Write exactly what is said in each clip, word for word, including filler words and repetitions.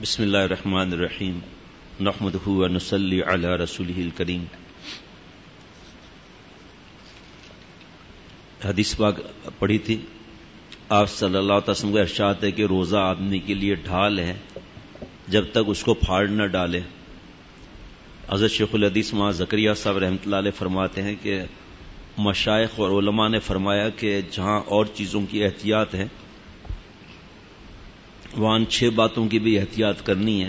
بسم اللہ الرحمن الرحیم نحمدہ و نصلی علی رسولہ الکریم. حدیث پاک پڑھی تھی. آپ صلی اللہ علیہ وسلم کا ارشاد ہے کہ روزہ آدمی کے لیے ڈھال ہے جب تک اس کو پھاڑ نہ ڈالے. حضرت شیخ الحدیث مولانا زکریا صاحب رحمۃ اللہ علیہ فرماتے ہیں کہ مشائخ اور علماء نے فرمایا کہ جہاں اور چیزوں کی احتیاط ہے وہاں چھ باتوں کی بھی احتیاط کرنی ہے.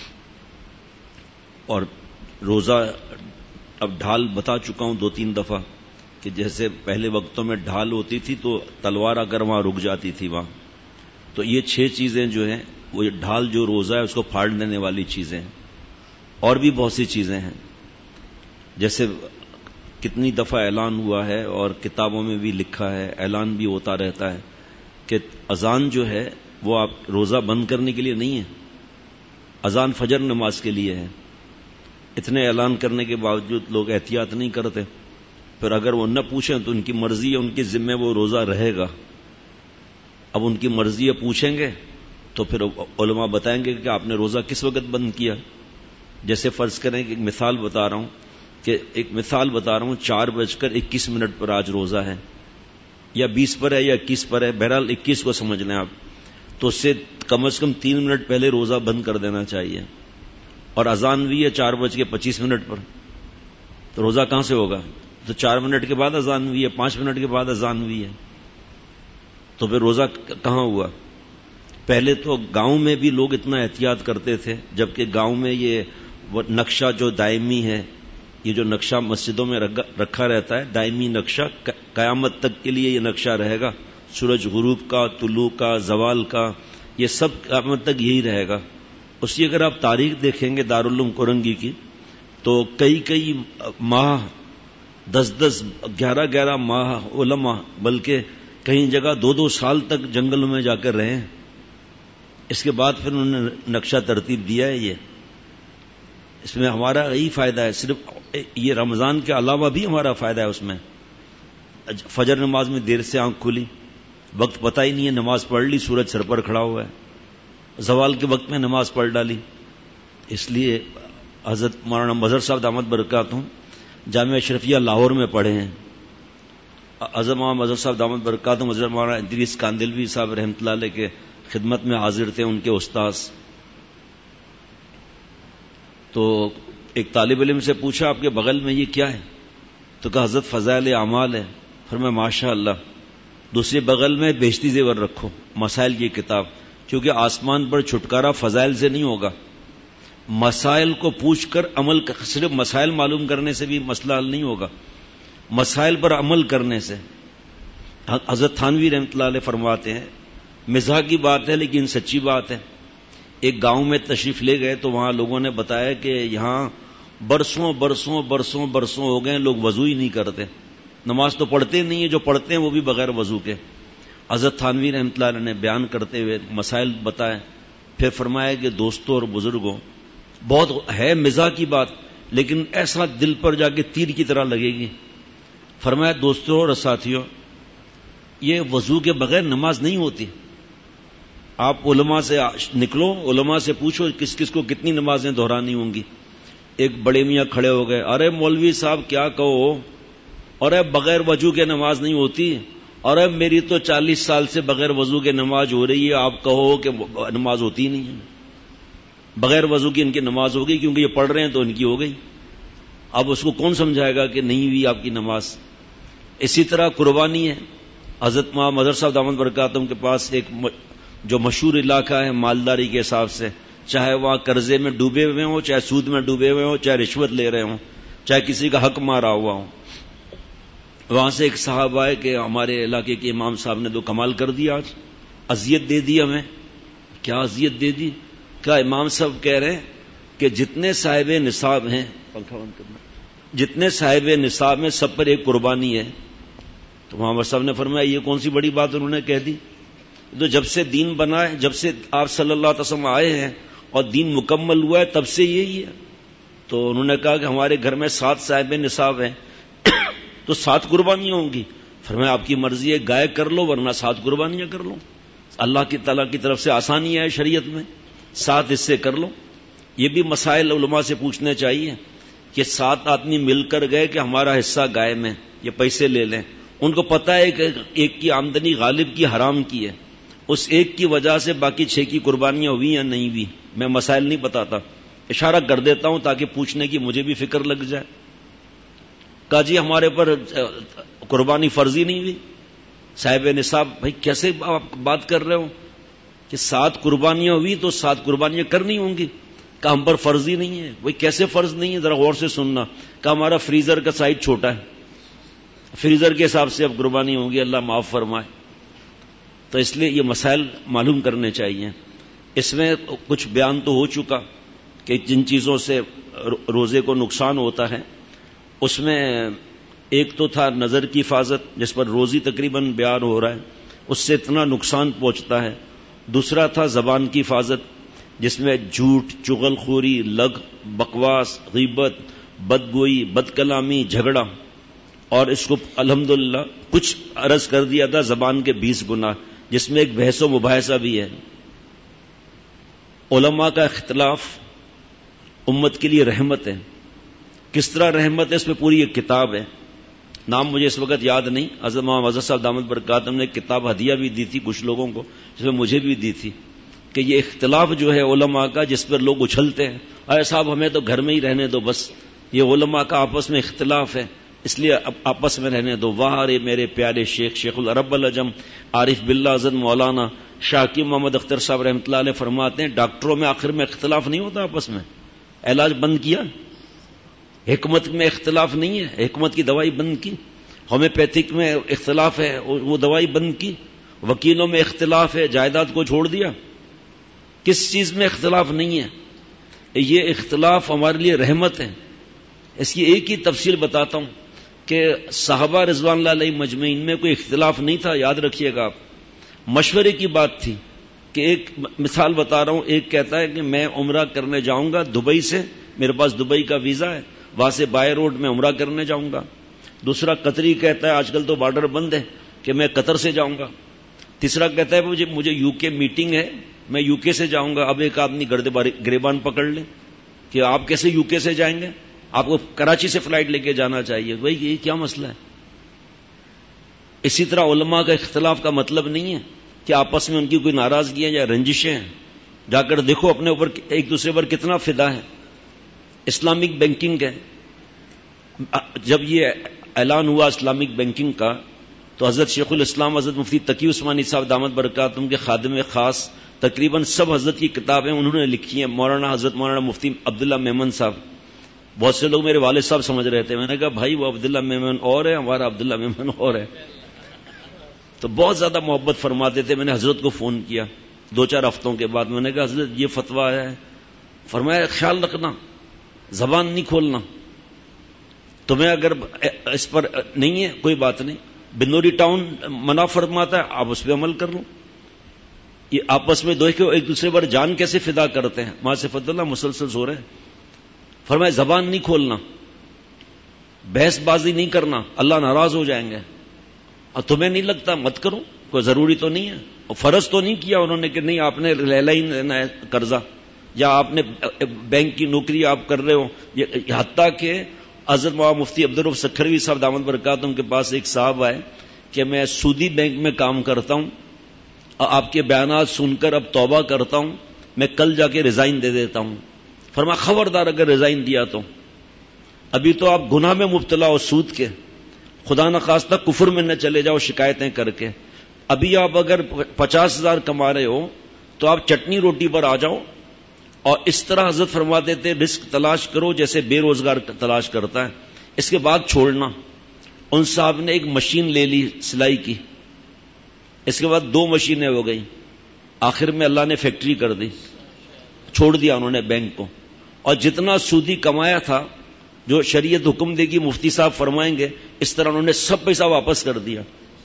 اور روزہ اب ڈھال بتا چکا ہوں دو تین دفعہ کہ جیسے پہلے وقتوں میں ڈھال ہوتی تھی تو تلوار اگر وہاں رک جاتی تھی وہاں، تو یہ چھ چیزیں جو ہیں وہ ڈھال جو روزہ ہے اس کو پھاڑ دینے والی چیزیں ہیں. اور بھی بہت سی چیزیں ہیں، جیسے کتنی دفعہ اعلان ہوا ہے اور کتابوں میں بھی لکھا ہے، اعلان بھی ہوتا رہتا ہے کہ اذان جو ہے وہ آپ روزہ بند کرنے کے لیے نہیں ہے، اذان فجر نماز کے لیے ہے. اتنے اعلان کرنے کے باوجود لوگ احتیاط نہیں کرتے. پھر اگر وہ نہ پوچھیں تو ان کی مرضی ہے، ان کے ذمے وہ روزہ رہے گا. اب ان کی مرضی ہے، پوچھیں گے تو پھر علماء بتائیں گے کہ آپ نے روزہ کس وقت بند کیا. جیسے فرض کریں کہ ایک مثال بتا رہا ہوں کہ ایک مثال بتا رہا ہوں چار بج کر اکیس منٹ پر آج روزہ ہے، یا بیس پر ہے یا اکیس پر ہے، بہرحال اکیس کو سمجھ لیں آپ، تو اس سے کم از کم تین منٹ پہلے روزہ بند کر دینا چاہیے. اور اذان بھی ہے چار بج کے پچیس منٹ پر، تو روزہ کہاں سے ہوگا؟ تو چار منٹ کے بعد اذان بھی ہے، پانچ منٹ کے بعد اذان بھی ہے، تو پھر روزہ کہاں ہوا؟ پہلے تو گاؤں میں بھی لوگ اتنا احتیاط کرتے تھے، جبکہ گاؤں میں یہ نقشہ جو دائمی ہے، یہ جو نقشہ مسجدوں میں رکھا رہتا ہے دائمی نقشہ، قیامت تک کے لیے یہ نقشہ رہے گا. سورج غروب کا، طلوع کا، زوال کا، یہ سب قیامت تک یہی رہے گا. اس کی اگر آپ تاریخ دیکھیں گے دارالعلوم کورنگی کی تو کئی کئی ماہ، دس دس گیارہ گیارہ ماہ علماء بلکہ کہیں جگہ دو دو سال تک جنگلوں میں جا کر رہے ہیں. اس کے بعد پھر انہوں نے نقشہ ترتیب دیا ہے. یہ اس میں ہمارا یہی فائدہ ہے، صرف یہ رمضان کے علاوہ بھی ہمارا فائدہ ہے. اس میں فجر نماز میں دیر سے آنکھ کھلی، وقت پتہ ہی نہیں ہے، نماز پڑھ لی، سورج سر پر کھڑا ہوا ہے، زوال کے وقت میں نماز پڑھ ڈالی. اس لیے حضرت مولانا مظہر صاحب دامت برکاتہم جامعہ اشرفیہ لاہور میں پڑھے ہیں. حضرت مولانا مظہر صاحب دامت برکاتہم حضرت مولانا ادریس کاندلوی صاحب رحمۃ اللہ علیہ کے خدمت میں حاضر تھے، ان کے استاذ. تو ایک طالب علم سے پوچھا آپ کے بغل میں یہ کیا ہے؟ تو کہا حضرت فضائل اعمال ہے. فرمایا ماشاء اللہ. دوسرے بغل میں بیشتی زیور رکھو، مسائل کی کتاب، کیونکہ آسمان پر چھٹکارا فضائل سے نہیں ہوگا. مسائل کو پوچھ کر عمل کر، صرف مسائل معلوم کرنے سے بھی مسئلہ حل نہیں ہوگا، مسائل پر عمل کرنے سے. حضرت تھانوی رحمۃ اللہ علیہ فرماتے ہیں، مزاح کی بات ہے لیکن سچی بات ہے. ایک گاؤں میں تشریف لے گئے تو وہاں لوگوں نے بتایا کہ یہاں برسوں برسوں برسوں برسوں ہو گئے لوگ وضو ہی نہیں کرتے، نماز تو پڑھتے نہیں ہیں، جو پڑھتے ہیں وہ بھی بغیر وضو کے. حضرت تھانوی رحمۃ اللہ علیہ نے بیان کرتے ہوئے مسائل بتائے، پھر فرمایا کہ دوستوں اور بزرگوں، بہت ہے مزاح کی بات لیکن ایسا دل پر جا کے تیر کی طرح لگے گی. فرمایا دوستوں اور ساتھیوں، یہ وضو کے بغیر نماز نہیں ہوتی. آپ علماء سے نکلو، علماء سے پوچھو کس کس کو کتنی نمازیں دہرانی ہوں گی. ایک بڑے میاں کھڑے ہو گئے، ارے مولوی صاحب کیا کہو، ارے بغیر وضو کے نماز نہیں ہوتی، ارے میری تو چالیس سال سے بغیر وضو کے نماز ہو رہی ہے، آپ کہو کہ نماز ہوتی ہی نہیں ہے. بغیر وضو کی ان کی نماز ہوگی کیونکہ یہ پڑھ رہے ہیں تو ان کی ہو گئی. اب اس کو کون سمجھائے گا کہ نہیں ہوئی آپ کی نماز. اسی طرح قربانی ہے. حضرت مظہر صاحب دامت برکاتہم کے پاس ایک جو مشہور علاقہ ہے مالداری کے حساب سے، چاہے وہاں قرضے میں ڈوبے ہوئے ہوں، چاہے سود میں ڈوبے ہوئے ہوں، چاہے رشوت لے رہے ہوں، چاہے کسی کا حق مارا ہوا ہوں، وہاں سے ایک صاحب آئے کہ ہمارے علاقے کے امام صاحب نے تو کمال کر دیا، آج اذیت دے دی ہمیں. کیا اذیت دے دی؟ کیا امام صاحب کہہ رہے ہیں کہ جتنے صاحب نصاب ہیں، پنکھا بند کرنا، جتنے صاحب نصاب ہیں سب پر ایک قربانی ہے. تو محمد صاحب نے فرمایا یہ کون سی بڑی بات انہوں نے کہہ دی. تو جب سے دین بنا ہے، جب سے آپ صلی اللہ علیہ وسلم آئے ہیں اور دین مکمل ہوا ہے تب سے یہی ہے. تو انہوں نے کہا کہ ہمارے گھر میں سات صاحب نصاب ہیں تو سات قربانیاں ہوں گی. فرمایا آپ کی مرضی ہے، گائے کر لو ورنہ سات قربانیاں کر لو. اللہ کی تعالیٰ کی طرف سے آسانی ہے شریعت میں. سات حصے کر لو. یہ بھی مسائل علماء سے پوچھنے چاہیے کہ سات آدمی مل کر گئے کہ ہمارا حصہ گائے میں یہ پیسے لے لیں. ان کو پتا ہے کہ ایک کی آمدنی غالب کی حرام کی ہے, اس ایک کی وجہ سے باقی چھ کی قربانیاں ہوئی یا نہیں ہوئی. میں مسائل نہیں بتاتا, اشارہ کر دیتا ہوں تاکہ پوچھنے کی مجھے بھی فکر لگ جائے. کہا جی ہمارے پر قربانی فرضی نہیں ہوئی. صاحب نصاب, بھائی کیسے آپ بات کر رہے ہو کہ سات قربانیاں ہوئی تو سات قربانیاں کرنی ہوں گی. کہ ہم پر فرض ہی نہیں ہے. وہی کیسے فرض نہیں ہے, ذرا غور سے سننا. کہ ہمارا فریزر کا سائز چھوٹا ہے, فریزر کے حساب سے اب قربانی ہوگی, اللہ معاف فرمائے. تو اس لیے یہ مسائل معلوم کرنے چاہیے. اس میں کچھ بیان تو ہو چکا کہ جن چیزوں سے روزے کو نقصان ہوتا ہے, اس میں ایک تو تھا نظر کی حفاظت جس پر روزی تقریباً بیان ہو رہا ہے, اس سے اتنا نقصان پہنچتا ہے. دوسرا تھا زبان کی حفاظت جس میں جھوٹ, چغل خوری, لغ, بکواس, غیبت, بدگوئی, بد کلامی, جھگڑا, اور اس کو الحمدللہ کچھ عرض کر دیا تھا زبان کے بیس گناہ, جس میں ایک بحث و مباحثہ بھی ہے. علماء کا اختلاف امت کے لیے رحمت ہے. کس طرح رحمت ہے, اس میں پوری ایک کتاب ہے. نام مجھے اس وقت یاد نہیں. حضرت مولانا مظہر صاحب دامت برکاتہم نے ایک کتاب ہدیہ بھی دی تھی کچھ لوگوں کو, جس میں مجھے بھی دی تھی, کہ یہ اختلاف جو ہے علماء کا جس پر لوگ اچھلتے ہیں, ارے صاحب ہمیں تو گھر میں ہی رہنے دو بس. یہ علماء کا آپس میں اختلاف ہے, اس لیے اب آپس میں رہنے دو. واہ رے میرے پیارے شیخ شیخ العرب العجم عارف باللہ حضرت مولانا شاکی محمد اختر صاحب رحمۃ اللہ علیہ فرماتے ہیں ڈاکٹروں میں آخر میں اختلاف نہیں ہوتا آپس میں, علاج بند کیا. حکمت میں اختلاف نہیں ہے, حکمت کی دوائی بند کی. ہومیوپیتھک میں اختلاف ہے, وہ دوائی بند کی. وکیلوں میں اختلاف ہے, جائیداد کو چھوڑ دیا. کس چیز میں اختلاف نہیں ہے. یہ اختلاف ہمارے لیے رحمت ہے. اس کی ایک ہی تفصیل بتاتا ہوں کہ صحابہ رضوان اللہ علیہ مجمعین میں کوئی اختلاف نہیں تھا. یاد رکھیے گا آپ, مشورے کی بات تھی. کہ ایک مثال بتا رہا ہوں, ایک کہتا ہے کہ میں عمرہ کرنے جاؤں گا دبئی سے, میرے پاس دبئی کا ویزا ہے, وہاں سے بائی روڈ میں عمرہ کرنے جاؤں گا. دوسرا قطری کہتا ہے آج کل تو بارڈر بند ہے کہ میں قطر سے جاؤں گا. تیسرا کہتا ہے مجھے مجھے یو کے میٹنگ ہے, میں یو کے سے جاؤں گا. اب ایک آدمی گریبان پکڑ لے کہ آپ کیسے یو کے سے جائیں گے, آپ کو کراچی سے فلائٹ لے کے جانا چاہیے. بھائی یہ کیا مسئلہ ہے. اسی طرح علماء کا اختلاف کا مطلب نہیں ہے کہ آپس میں ان کی کوئی ناراضگی ہے یا رنجشیں ہیں. جا کر دیکھو اپنے اوپر ایک دوسرے پر کتنا فدا ہے. اسلامک بینکنگ ہے, جب یہ اعلان ہوا اسلامک بینکنگ کا تو حضرت شیخ الاسلام حضرت مفتی تقی عثمانی صاحب دامت برکاتہم کے خادم خاص تقریباً سب حضرت کی کتابیں انہوں نے لکھی ہیں. مولانا حضرت مولانا مفتی عبداللہ میمن صاحب, بہت سے لوگ میرے والد صاحب سمجھ رہے تھے. میں نے کہا بھائی وہ عبداللہ میمن اور ہے, ہمارا عبداللہ میمن اور ہے. تو بہت زیادہ محبت فرماتے تھے. میں نے حضرت کو فون کیا دو چار ہفتوں کے بعد, میں نے کہا حضرت یہ فتویٰ ہے. فرمایا خیال رکھنا, زبان نہیں کھولنا. تمہیں اگر اس پر نہیں ہے کوئی بات نہیں, بنوری ٹاؤن منع فرماتا ہے, آپ اس پہ عمل کر لو. یہ آپس میں دیکھو ایک دوسرے پر جان کیسے فدا کرتے ہیں. ماں سے فضل اللہ مسلسل سو رہے ہیں. فرمایا زبان نہیں کھولنا, بحث بازی نہیں کرنا, اللہ ناراض ہو جائیں گے. اور تمہیں نہیں لگتا مت کرو, کوئی ضروری تو نہیں ہے. اور فرض تو نہیں کیا انہوں نے کہ نہیں آپ نے لینا ہی لینا ہے قرضہ, یا آپ نے بینک کی نوکری آپ کر رہے ہو. حتیٰ کہ حضرت مولانا مفتی عبدالرؤف سکھروی صاحب دامت برکاتہم کے پاس ایک صاحب آئے کہ میں سودی بینک میں کام کرتا ہوں, اور آپ کے بیانات سن کر اب توبہ کرتا ہوں, میں کل جا کے ریزائن دے دیتا ہوں. فرمایا خبردار اگر ریزائن دیا تو ابھی تو آپ گناہ میں مبتلا ہو سود کے, خدا نخواستہ کفر میں نہ چلے جاؤ شکایتیں کر کے. ابھی آپ اگر پچاس ہزار کما رہے ہو تو آپ چٹنی روٹی پر آ جاؤ. اور اس طرح حضرت فرماتے تھے رزق تلاش کرو جیسے بے روزگار تلاش کرتا ہے, اس کے بعد چھوڑنا. ان صاحب نے ایک مشین لے لی سلائی کی, اس کے بعد دو مشینیں ہو گئی. آخر میں اللہ نے فیکٹری کر دی, چھوڑ دیا انہوں نے بینک کو. اور جتنا سودی کمایا تھا جو شریعت حکم دے گی مفتی صاحب فرمائیں گے, اس طرح انہوں نے سب پیسہ واپس کر دیا.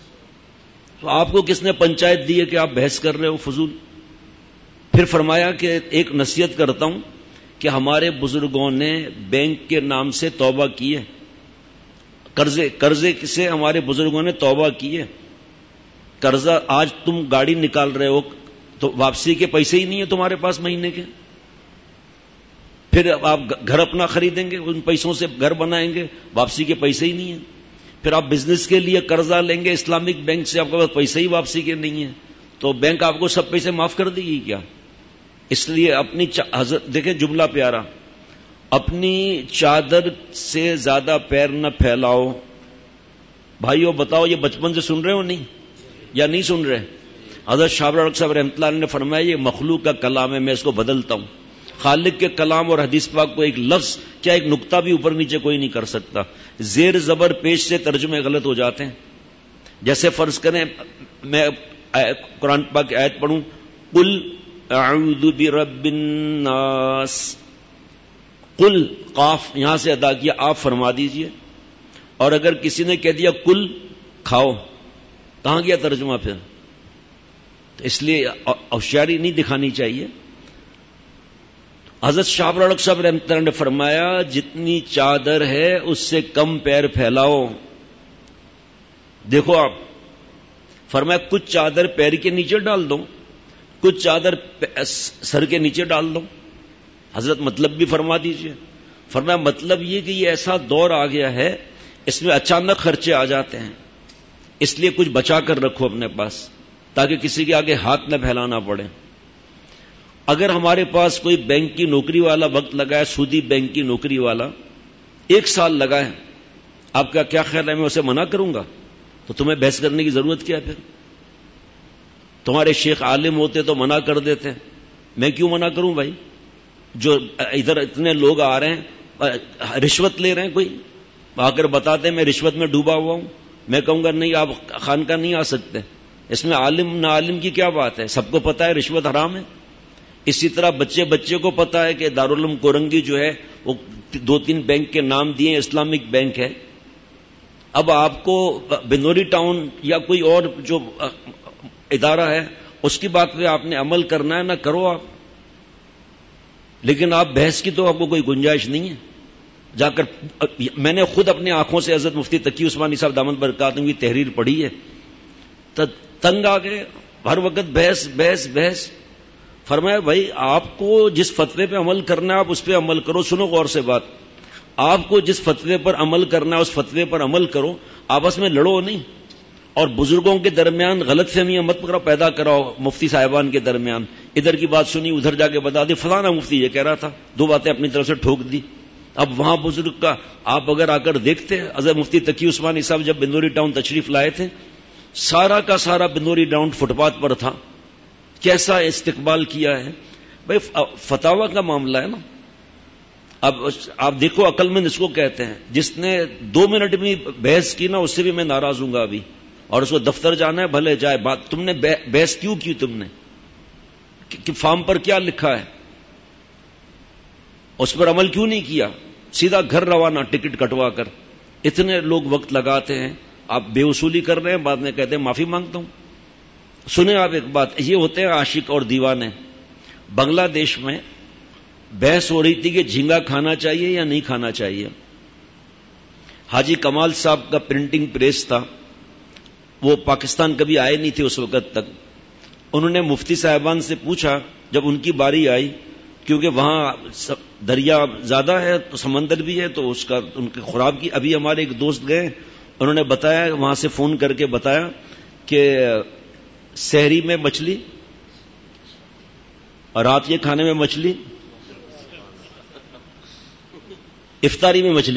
تو آپ کو کس نے پنچایت دی ہے کہ آپ بحث کر رہے ہو فضول. پھر فرمایا کہ ایک نصیحت کرتا ہوں کہ ہمارے بزرگوں نے بینک کے نام سے توبہ کی ہے, قرضے قرضے سے ہمارے بزرگوں نے توبہ کی ہے. قرضہ آج تم گاڑی نکال رہے ہو تو واپسی کے پیسے ہی نہیں ہیں تمہارے پاس مہینے کے. پھر آپ گھر اپنا خریدیں گے, ان پیسوں سے گھر بنائیں گے, واپسی کے پیسے ہی نہیں ہیں. پھر آپ بزنس کے لیے قرضہ لیں گے اسلامک بینک سے, آپ کے پاس پیسے ہی واپسی کے نہیں ہیں, تو بینک آپ کو سب پیسے معاف کر دے گی کیا؟ اس لیے اپنی حضرت دیکھیں جملہ پیارا, اپنی چادر سے زیادہ پیر نہ پھیلاؤ. بھائیو بتاؤ یہ بچپن سے سن رہے ہو نہیں یا نہیں سن رہے؟ حضرت شاہ رخ صاحب رحمۃ اللہ علیہ نے فرمایا یہ مخلوق کا کلام ہے, میں اس کو بدلتا ہوں. خالق کے کلام اور حدیث پاک کو ایک لفظ کیا ایک نقطہ بھی اوپر نیچے کوئی نہیں کر سکتا. زیر زبر پیش سے ترجمے غلط ہو جاتے ہیں. جیسے فرض کریں میں قرآن پاک کی آیت پڑھوں, قل اعوذ برب الناس, قل قاف یہاں سے ادا کیا, آپ فرما دیجئے. اور اگر کسی نے کہہ دیا کل کھاؤ, کہاں گیا ترجمہ پھر؟ تو اس لیے ہوشیاری نہیں دکھانی چاہیے. حضرت شاہ رخ صاحب رحمۃ اللہ نے فرمایا جتنی چادر ہے اس سے کم پیر پھیلاؤ. دیکھو آپ فرمایا کچھ چادر پیر کے نیچے ڈال دو, کچھ چادر سر کے نیچے ڈال دو. حضرت مطلب بھی فرما دیجئے. فرمایا مطلب یہ کہ یہ ایسا دور آ گیا ہے اس میں اچانک خرچے آ جاتے ہیں, اس لیے کچھ بچا کر رکھو اپنے پاس تاکہ کسی کے آگے ہاتھ نہ پھیلانا پڑے. اگر ہمارے پاس کوئی بینک کی نوکری والا وقت لگا ہے, سودی بینک کی نوکری والا ایک سال لگا ہے, آپ کا کیا خیال ہے میں اسے منع کروں گا؟ تو تمہیں بحث کرنے کی ضرورت کیا ہے پھر؟ تمہارے شیخ عالم ہوتے تو منع کر دیتے, میں کیوں منع کروں بھائی؟ جو ادھر اتنے لوگ آ رہے ہیں رشوت لے رہے ہیں, کوئی آ کر بتاتے ہیں میں رشوت میں ڈوبا ہوا ہوں, میں کہوں گا نہیں آپ خانقاہ نہیں آ سکتے. اس میں عالم نہ عالم کی کیا بات ہے؟ سب کو پتا ہے رشوت حرام ہے. اسی طرح بچے بچے کو پتا ہے کہ دارالعلوم کورنگی جو ہے وہ دو تین بینک کے نام دیے, اسلامک بینک ہے. اب آپ کو بنوری ٹاؤن یا کوئی اور جو ادارہ ہے اس کی بات پہ آپ نے عمل کرنا ہے, نہ کرو آپ, لیکن آپ بحث کی تو آپ کو کوئی گنجائش نہیں ہے. جا کر میں نے خود اپنی آنکھوں سے حضرت مفتی تقی عثمانی صاحب دامت برکاتہم کی تحریر پڑھی ہے, تنگ آ گئے, ہر وقت بحث بحث بحث. فرمایا بھائی آپ کو جس فتوے پہ عمل کرنا ہے آپ اس پہ عمل کرو. سنو غور سے بات, آپ کو جس فتوے پر عمل کرنا ہے اس فتوے پر عمل کرو, آپس میں لڑو نہیں. اور بزرگوں کے درمیان غلط فہمیاں مت پیدا کراؤ. مفتی صاحبان کے درمیان ادھر کی بات سنی ادھر جا کے بتا دی فلانا مفتی یہ کہہ رہا تھا, دو باتیں اپنی طرف سے ٹھوک دی. اب وہاں بزرگ کا آپ اگر آ کر دیکھتے, حضرت مفتی تقی عثمانی صاحب جب بنوری ٹاؤن تشریف لائے تھے, سارا کا سارا بنوری ٹاؤن فٹ پاتھ پر تھا. کیسا استقبال کیا ہے بھائی. فتاوا کا معاملہ ہے نا. اب آپ دیکھو عقل مند اس کو کہتے ہیں, جس نے دو منٹ میں بحث کی نا اس سے بھی میں ناراض ہوں گا ابھی, اور اس کو دفتر جانا ہے بھلے جائے. بات تم نے بحث کیوں کی, تم نے کہ فارم پر کیا لکھا ہے اس پر عمل کیوں نہیں کیا؟ سیدھا گھر روانہ ٹکٹ کٹوا کر. اتنے لوگ وقت لگاتے ہیں, آپ بے وصولی کر رہے ہیں, بعد میں کہتے ہیں معافی مانگتا ہوں. سنیں آپ ایک بات, یہ ہوتے ہیں عاشق اور دیوانے. بنگلہ دیش میں بحث ہو رہی تھی کہ جھینگا کھانا چاہیے یا نہیں کھانا چاہیے. حاجی کمال صاحب کا پرنٹنگ پریس تھا, وہ پاکستان کبھی آئے نہیں تھے اس وقت تک. انہوں نے مفتی صاحبان سے پوچھا جب ان کی باری آئی, کیونکہ وہاں دریا زیادہ ہے تو سمندر بھی ہے تو اس کا ان کے خوراک کی. ابھی ہمارے ایک دوست گئے, انہوں نے بتایا, وہاں سے فون کر کے بتایا کہ سحری میں مچھلی اور رات کے کھانے میں مچھلی, افطاری میں مچھلی.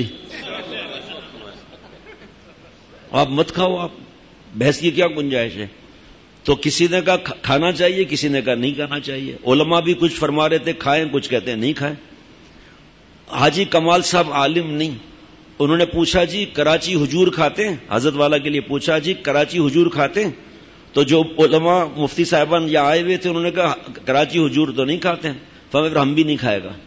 آپ مت کھاؤ, آپ بحث کی کیا گنجائش ہے؟ تو کسی نے کہا کھانا چاہیے, کسی نے کہا نہیں کھانا چاہیے. علماء بھی کچھ فرما رہے تھے کھائیں, کچھ کہتے ہیں نہیں کھائیں. حاجی کمال صاحب عالم نہیں, انہوں نے پوچھا جی کراچی حجور کھاتے ہیں؟ حضرت والا کے لیے پوچھا جی کراچی حجور کھاتے ہیں؟ تو جو علماء مفتی صاحبان یا آئے ہوئے تھے انہوں نے کہا کراچی حجور تو نہیں کھاتے ہیں. فرمایا ہم بھی نہیں کھائے گا.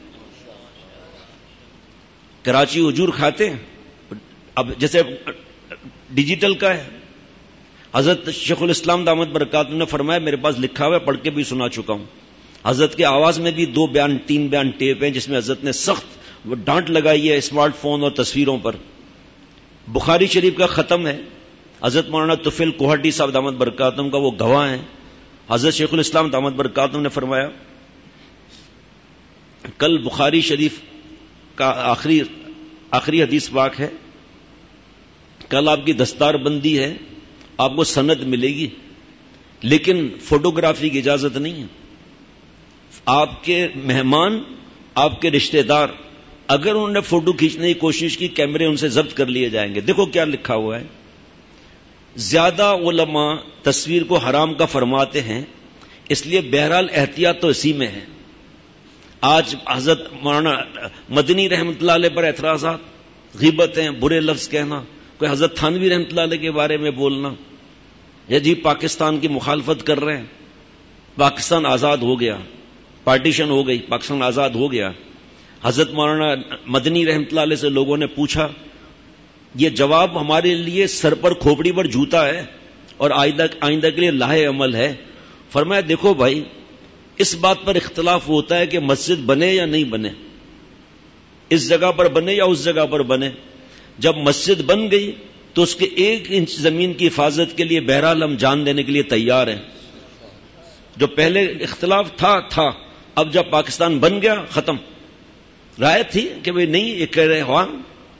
کراچی حجور کھاتے ہیں. اب جیسے ڈیجیٹل کا ہے, حضرت شیخ الاسلام دامت برکاتہم نے فرمایا, میرے پاس لکھا ہوا ہے, پڑھ کے بھی سنا چکا ہوں. حضرت کے آواز میں بھی دو بیان تین بیان ٹیپ ہیں جس میں حضرت نے سخت ڈانٹ لگائی ہے اسمارٹ فون اور تصویروں پر. بخاری شریف کا ختم ہے, حضرت مولانا طفیل کوہاٹی صاحب دامت برکاتہم کا وہ گواہ ہیں. حضرت شیخ الاسلام دامت برکاتہ نے فرمایا کل بخاری شریف کا آخری آخری حدیث پاک ہے، کل آپ کی دستار بندی ہے، آپ کو سند ملے گی، لیکن فوٹوگرافی کی اجازت نہیں ہے. آپ کے مہمان، آپ کے رشتہ دار اگر انہوں نے فوٹو کھینچنے کی کوشش کی، کیمرے ان سے ضبط کر لیے جائیں گے. دیکھو کیا لکھا ہوا ہے. زیادہ علماء تصویر کو حرام کا فرماتے ہیں، اس لیے بہرحال احتیاط تو اسی میں ہے. آج حضرت مولانا مدنی رحمۃ اللہ علیہ پر اعتراضات، غیبتیں، برے لفظ کہنا، کوئی حضرت تھانوی رحمۃ اللہ علیہ کے بارے میں بولنا، یا جی پاکستان کی مخالفت کر رہے ہیں، پاکستان آزاد ہو گیا، پارٹیشن ہو گئی، پاکستان آزاد ہو گیا. حضرت مولانا مدنی رحمۃ اللہ علیہ سے لوگوں نے پوچھا، یہ جواب ہمارے لیے سر پر کھوپڑی پر جوتا ہے اور آئندہ آئندہ کے لیے لاہے عمل ہے. فرمایا دیکھو بھائی، اس بات پر اختلاف ہوتا ہے کہ مسجد بنے یا نہیں بنے، اس جگہ پر بنے یا اس جگہ پر بنے. جب مسجد بن گئی تو اس کے ایک انچ زمین کی حفاظت کے لیے بہرحال ہم جان دینے کے لیے تیار ہیں. جو پہلے اختلاف تھا تھا اب جب پاکستان بن گیا ختم. رائے تھی کہ بھئی نہیں، یہ کہہ رہے ہاں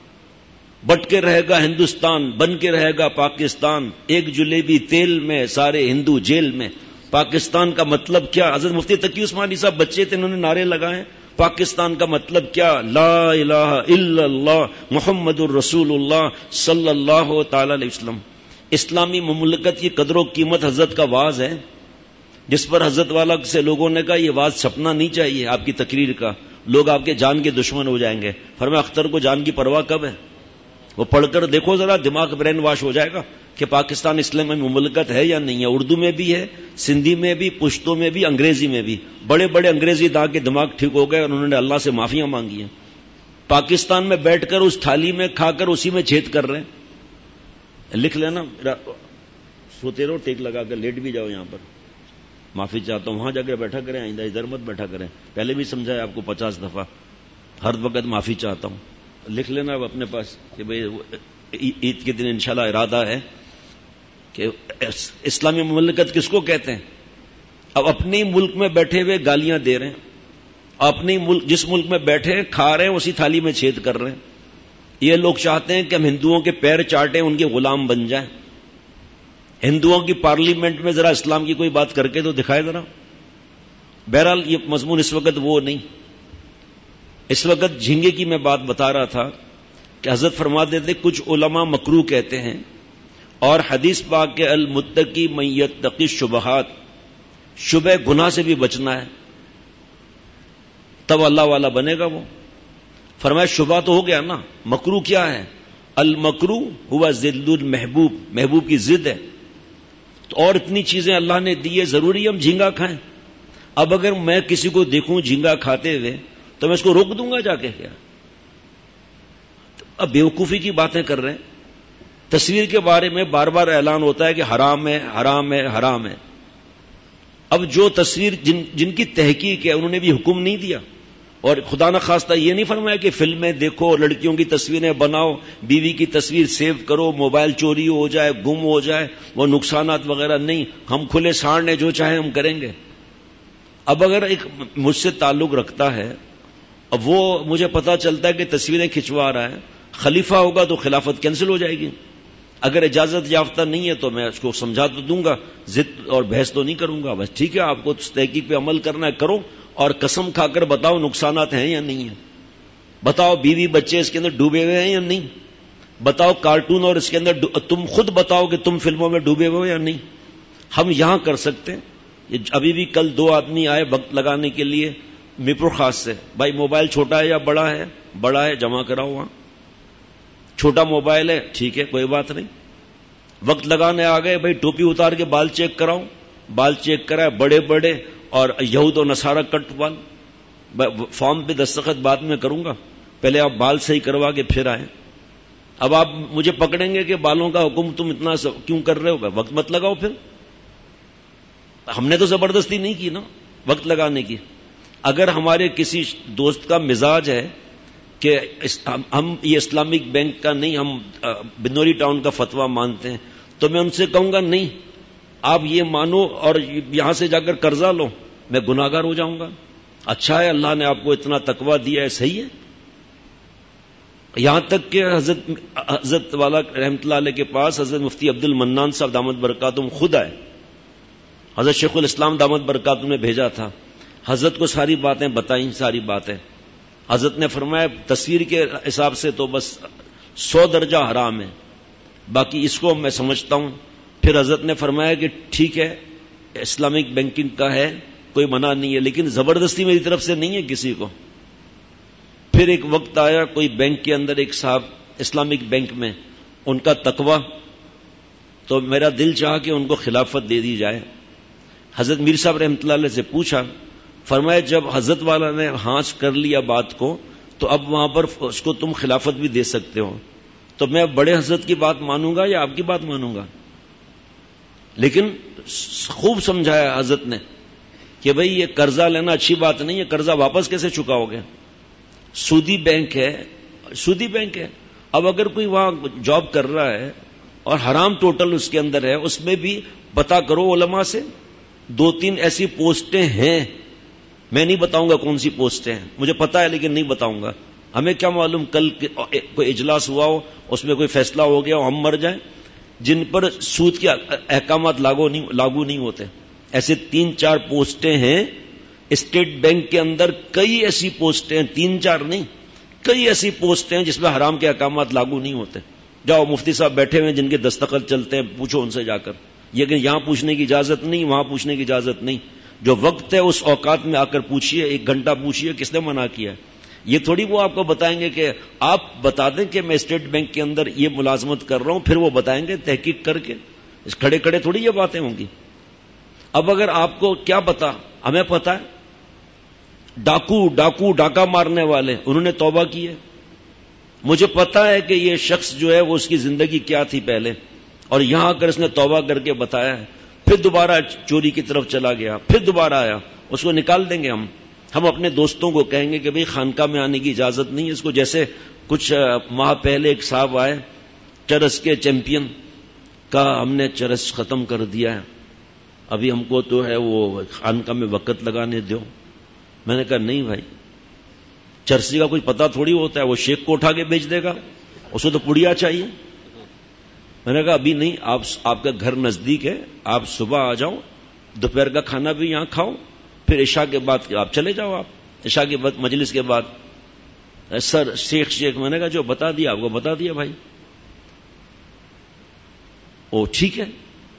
بٹ کے رہے گا ہندوستان، بن کے رہے گا پاکستان، ایک جلیبی تیل میں سارے ہندو جیل میں. پاکستان کا مطلب کیا؟ حضرت مفتی تقی عثمانی صاحب بچے تھے، انہوں نے نعرے لگائے پاکستان کا مطلب کیا؟ لا الہ الا اللہ محمد الرسول اللہ صلی اللہ تعالی علیہ وسلم. اسلامی مملکت کی قدر و قیمت حضرت کا واز ہے، جس پر حضرت والا سے لوگوں نے کہا یہ واز چھپنا نہیں چاہیے آپ کی تقریر کا، لوگ آپ کے جان کے دشمن ہو جائیں گے. فرمایا اختر کو جان کی پرواہ کب ہے؟ وہ پڑھ کر دیکھو ذرا، دماغ برین واش ہو جائے گا کہ پاکستان اسلامی مملکت ہے یا نہیں ہے. اردو میں بھی ہے، سندھی میں بھی، پشتو میں بھی، انگریزی میں بھی. بڑے بڑے انگریزی داں کے دماغ ٹھیک ہو گئے اور انہوں نے اللہ سے معافیاں مانگی ہیں. پاکستان میں بیٹھ کر اس تھالی میں کھا کر اسی میں چھید کر رہے ہیں. لکھ لینا، سوتے رہو، ٹیک لگا کر لیٹ بھی جاؤ یہاں پر. معافی چاہتا ہوں، وہاں جا کر بیٹھا کریں، آئندہ ادھر مت بیٹھا کریں. پہلے بھی سمجھایا آپ کو پچاس دفعہ، ہر وقت معافی چاہتا ہوں. لکھ لینا اب اپنے پاس کہ بھئی عید کے دن انشاءاللہ ارادہ ہے کہ اسلامی مملکت کس کو کہتے ہیں. اب اپنے ملک میں بیٹھے ہوئے گالیاں دے رہے ہیں، اپنے ملک جس ملک میں بیٹھے کھا رہے ہیں اسی تھالی میں چھید کر رہے ہیں. یہ لوگ چاہتے ہیں کہ ہم ہندوؤں کے پیر چاٹیں، ان کے غلام بن جائیں. ہندوؤں کی پارلیمنٹ میں ذرا اسلام کی کوئی بات کر کے تو دکھائے ذرا. بہرحال یہ مضمون اس وقت وہ نہیں. اس وقت جھینگے کی میں بات بتا رہا تھا کہ حضرت فرماتے تھے کچھ علماء مکروہ کہتے ہیں، اور حدیث پاک کے المتقی من یتقی الشبہات، شبہ گناہ سے بھی بچنا ہے تب اللہ والا بنے گا وہ. فرمایا شبہ تو ہو گیا نا، مکروہ کیا ہے؟ المکروہ ہوا ضد المحبوب، محبوب کی ضد ہے. تو اور اتنی چیزیں اللہ نے دی ہے، ضروری ہم جھینگا کھائیں؟ اب اگر میں کسی کو دیکھوں جھینگا کھاتے ہوئے تو میں اس کو روک دوں گا جا کے؟ کیا اب بیوقوفی کی باتیں کر رہے ہیں. تصویر کے بارے میں بار بار اعلان ہوتا ہے کہ حرام ہے، حرام ہے، حرام ہے. اب جو تصویر جن جن کی تحقیق ہے انہوں نے بھی حکم نہیں دیا، اور خدا نخواستہ یہ نہیں فرمایا کہ فلمیں دیکھو، لڑکیوں کی تصویریں بناؤ، بیوی کی تصویر سیو کرو، موبائل چوری ہو جائے، گم ہو جائے، وہ نقصانات وغیرہ نہیں. ہم کھلے ساڑھنے جو چاہیں ہم کریں گے. اب اگر ایک مجھ سے تعلق رکھتا ہے، اب وہ مجھے پتا چلتا ہے کہ تصویریں کھنچوا رہا ہے، خلیفہ ہوگا تو خلافت کینسل ہو جائے گی. اگر اجازت یافتہ نہیں ہے تو میں اس کو سمجھا تو دوں گا، ضد اور بحث تو نہیں کروں گا. بس ٹھیک ہے، آپ کو تحقیق پہ عمل کرنا ہے کرو، اور قسم کھا کر بتاؤ نقصانات ہیں یا نہیں ہیں. بتاؤ بیوی بچے اس کے اندر ڈوبے ہوئے ہیں یا نہیں. بتاؤ کارٹون اور اس کے اندر تم خود بتاؤ کہ تم فلموں میں ڈوبے ہوئے یا نہیں. ہم یہاں کر سکتے ہیں. ابھی بھی کل دو آدمی آئے وقت لگانے کے لیے میرپور خاص سے. بھائی موبائل چھوٹا ہے یا بڑا ہے؟ بڑا ہے، جمع کراؤ وہاں. چھوٹا موبائل ہے، ٹھیک ہے کوئی بات نہیں. وقت لگانے آ گئے، بھائی ٹوپی اتار کے بال چیک کراؤ. بال چیک کرائے، بڑے بڑے اور یہود و نصارہ کٹ بال. فارم پہ دستخط بعد میں کروں گا، پہلے آپ بال صحیح کروا کے پھر آئیں. اب آپ مجھے پکڑیں گے کہ بالوں کا حکم تم اتنا کیوں کر رہے ہو؟ وقت مت لگاؤ. پھر ہم نے تو زبردستی نہیں کی نا وقت لگانے کی. اگر ہمارے کسی دوست کا مزاج ہے کہ ہم یہ اسلامک بینک کا نہیں، ہم بنوری ٹاؤن کا فتویٰ مانتے ہیں، تو میں ان سے کہوں گا نہیں، آپ یہ مانو اور یہاں سے جا کر قرضہ لو، میں گناہگار ہو جاؤں گا؟ اچھا ہے اللہ نے آپ کو اتنا تقویٰ دیا ہے، صحیح ہے. یہاں تک کہ حضرت حضرت والا رحمۃ اللہ علیہ کے پاس حضرت مفتی عبد المنان صاحب دامت برکاتہم خود آئے. حضرت شیخ الاسلام دامت برکاتہم نے بھیجا تھا. حضرت کو ساری باتیں بتائیں، ساری باتیں. حضرت نے فرمایا تصویر کے حساب سے تو بس سو درجہ حرام ہے، باقی اس کو میں سمجھتا ہوں. پھر حضرت نے فرمایا کہ ٹھیک ہے اسلامک بینکنگ کا ہے، کوئی منع نہیں ہے، لیکن زبردستی میری طرف سے نہیں ہے کسی کو. پھر ایک وقت آیا کوئی بینک کے اندر ایک صاحب اسلامک بینک میں، ان کا تقویٰ، تو میرا دل چاہا کہ ان کو خلافت دے دی جائے. حضرت میر صاحب رحمۃ اللہ علیہ سے پوچھا، فرمایا جب حضرت والا نے ہاں کر لیا بات کو تو اب وہاں پر اس کو تم خلافت بھی دے سکتے ہو. تو میں بڑے حضرت کی بات مانوں گا یا آپ کی بات مانوں گا؟ لیکن خوب سمجھایا حضرت نے کہ بھئی یہ قرضہ لینا اچھی بات نہیں ہے، قرضہ واپس کیسے چکاؤ گے؟ سودی بینک ہے، سودی بینک ہے. اب اگر کوئی وہاں جاب کر رہا ہے اور حرام ٹوٹل اس کے اندر ہے، اس میں بھی پتا کرو علماء سے. دو تین ایسی پوسٹیں ہیں، میں نہیں بتاؤں گا کون سی پوسٹیں ہیں، مجھے پتا ہے لیکن نہیں بتاؤں گا. ہمیں کیا معلوم کل کوئی اجلاس ہوا ہو، اس میں کوئی فیصلہ ہو گیا ہو، ہم مر جائیں، جن پر سود کے احکامات لاگو نہیں لاگو نہیں ہوتے. ایسے تین چار پوسٹیں ہیں اسٹیٹ بینک کے اندر. کئی ایسی پوسٹیں ہیں، تین چار نہیں، کئی ایسی پوسٹیں ہیں جس میں حرام کے احکامات لاگو نہیں ہوتے. جاؤ مفتی صاحب بیٹھے ہوئے جن کے دستخط چلتے ہیں، پوچھو ان سے جا کر. یہ کہ یہاں پوچھنے کی اجازت نہیں، وہاں پوچھنے کی اجازت نہیں. جو وقت ہے اس اوقات میں آ کر پوچھیے، ایک گھنٹہ پوچھیے کس نے منع کیا. یہ تھوڑی وہ آپ کو بتائیں گے کہ آپ بتا دیں کہ میں اسٹیٹ بینک کے اندر یہ ملازمت کر رہا ہوں، پھر وہ بتائیں گے تحقیق کر کے. اس کھڑے کھڑے تھوڑی یہ باتیں ہوں گی. اب اگر آپ کو کیا پتا، ہمیں پتا ہے ڈاکو ڈاکو ڈاکہ مارنے والے انہوں نے توبہ کی ہے. مجھے پتا ہے کہ یہ شخص جو ہے وہ اس کی زندگی کیا تھی پہلے، اور یہاں آ کر اس نے توبہ کر کے بتایا ہے. پھر دوبارہ چوری کی طرف چلا گیا، پھر دوبارہ آیا، اس کو نکال دیں گے ہم. ہم اپنے دوستوں کو کہیں گے کہ بھئی خانقاہ میں آنے کی اجازت نہیں ہے اس کو. جیسے کچھ ماہ پہلے ایک صاحب آئے چرس کے چیمپئن کا، ہم نے چرس ختم کر دیا ہے، ابھی ہم کو تو ہے وہ خانقاہ میں وقت لگانے دو. میں نے کہا نہیں بھائی، چرسی کا کوئی پتہ تھوڑی ہوتا ہے، وہ شیخ کو اٹھا کے بیچ دے گا، اس کو تو پڑیا چاہیے. میں نے کہا ابھی نہیں، آپ آپ کا گھر نزدیک ہے، آپ صبح آ جاؤ، دوپہر کا کھانا بھی یہاں کھاؤ، پھر عشاء کے بعد آپ چلے جاؤ. آپ عشاء کے بعد مجلس کے بعد. سر شیخ شیخ میں نے کہا جو بتا دیا آپ کو بتا دیا بھائی. او ٹھیک ہے.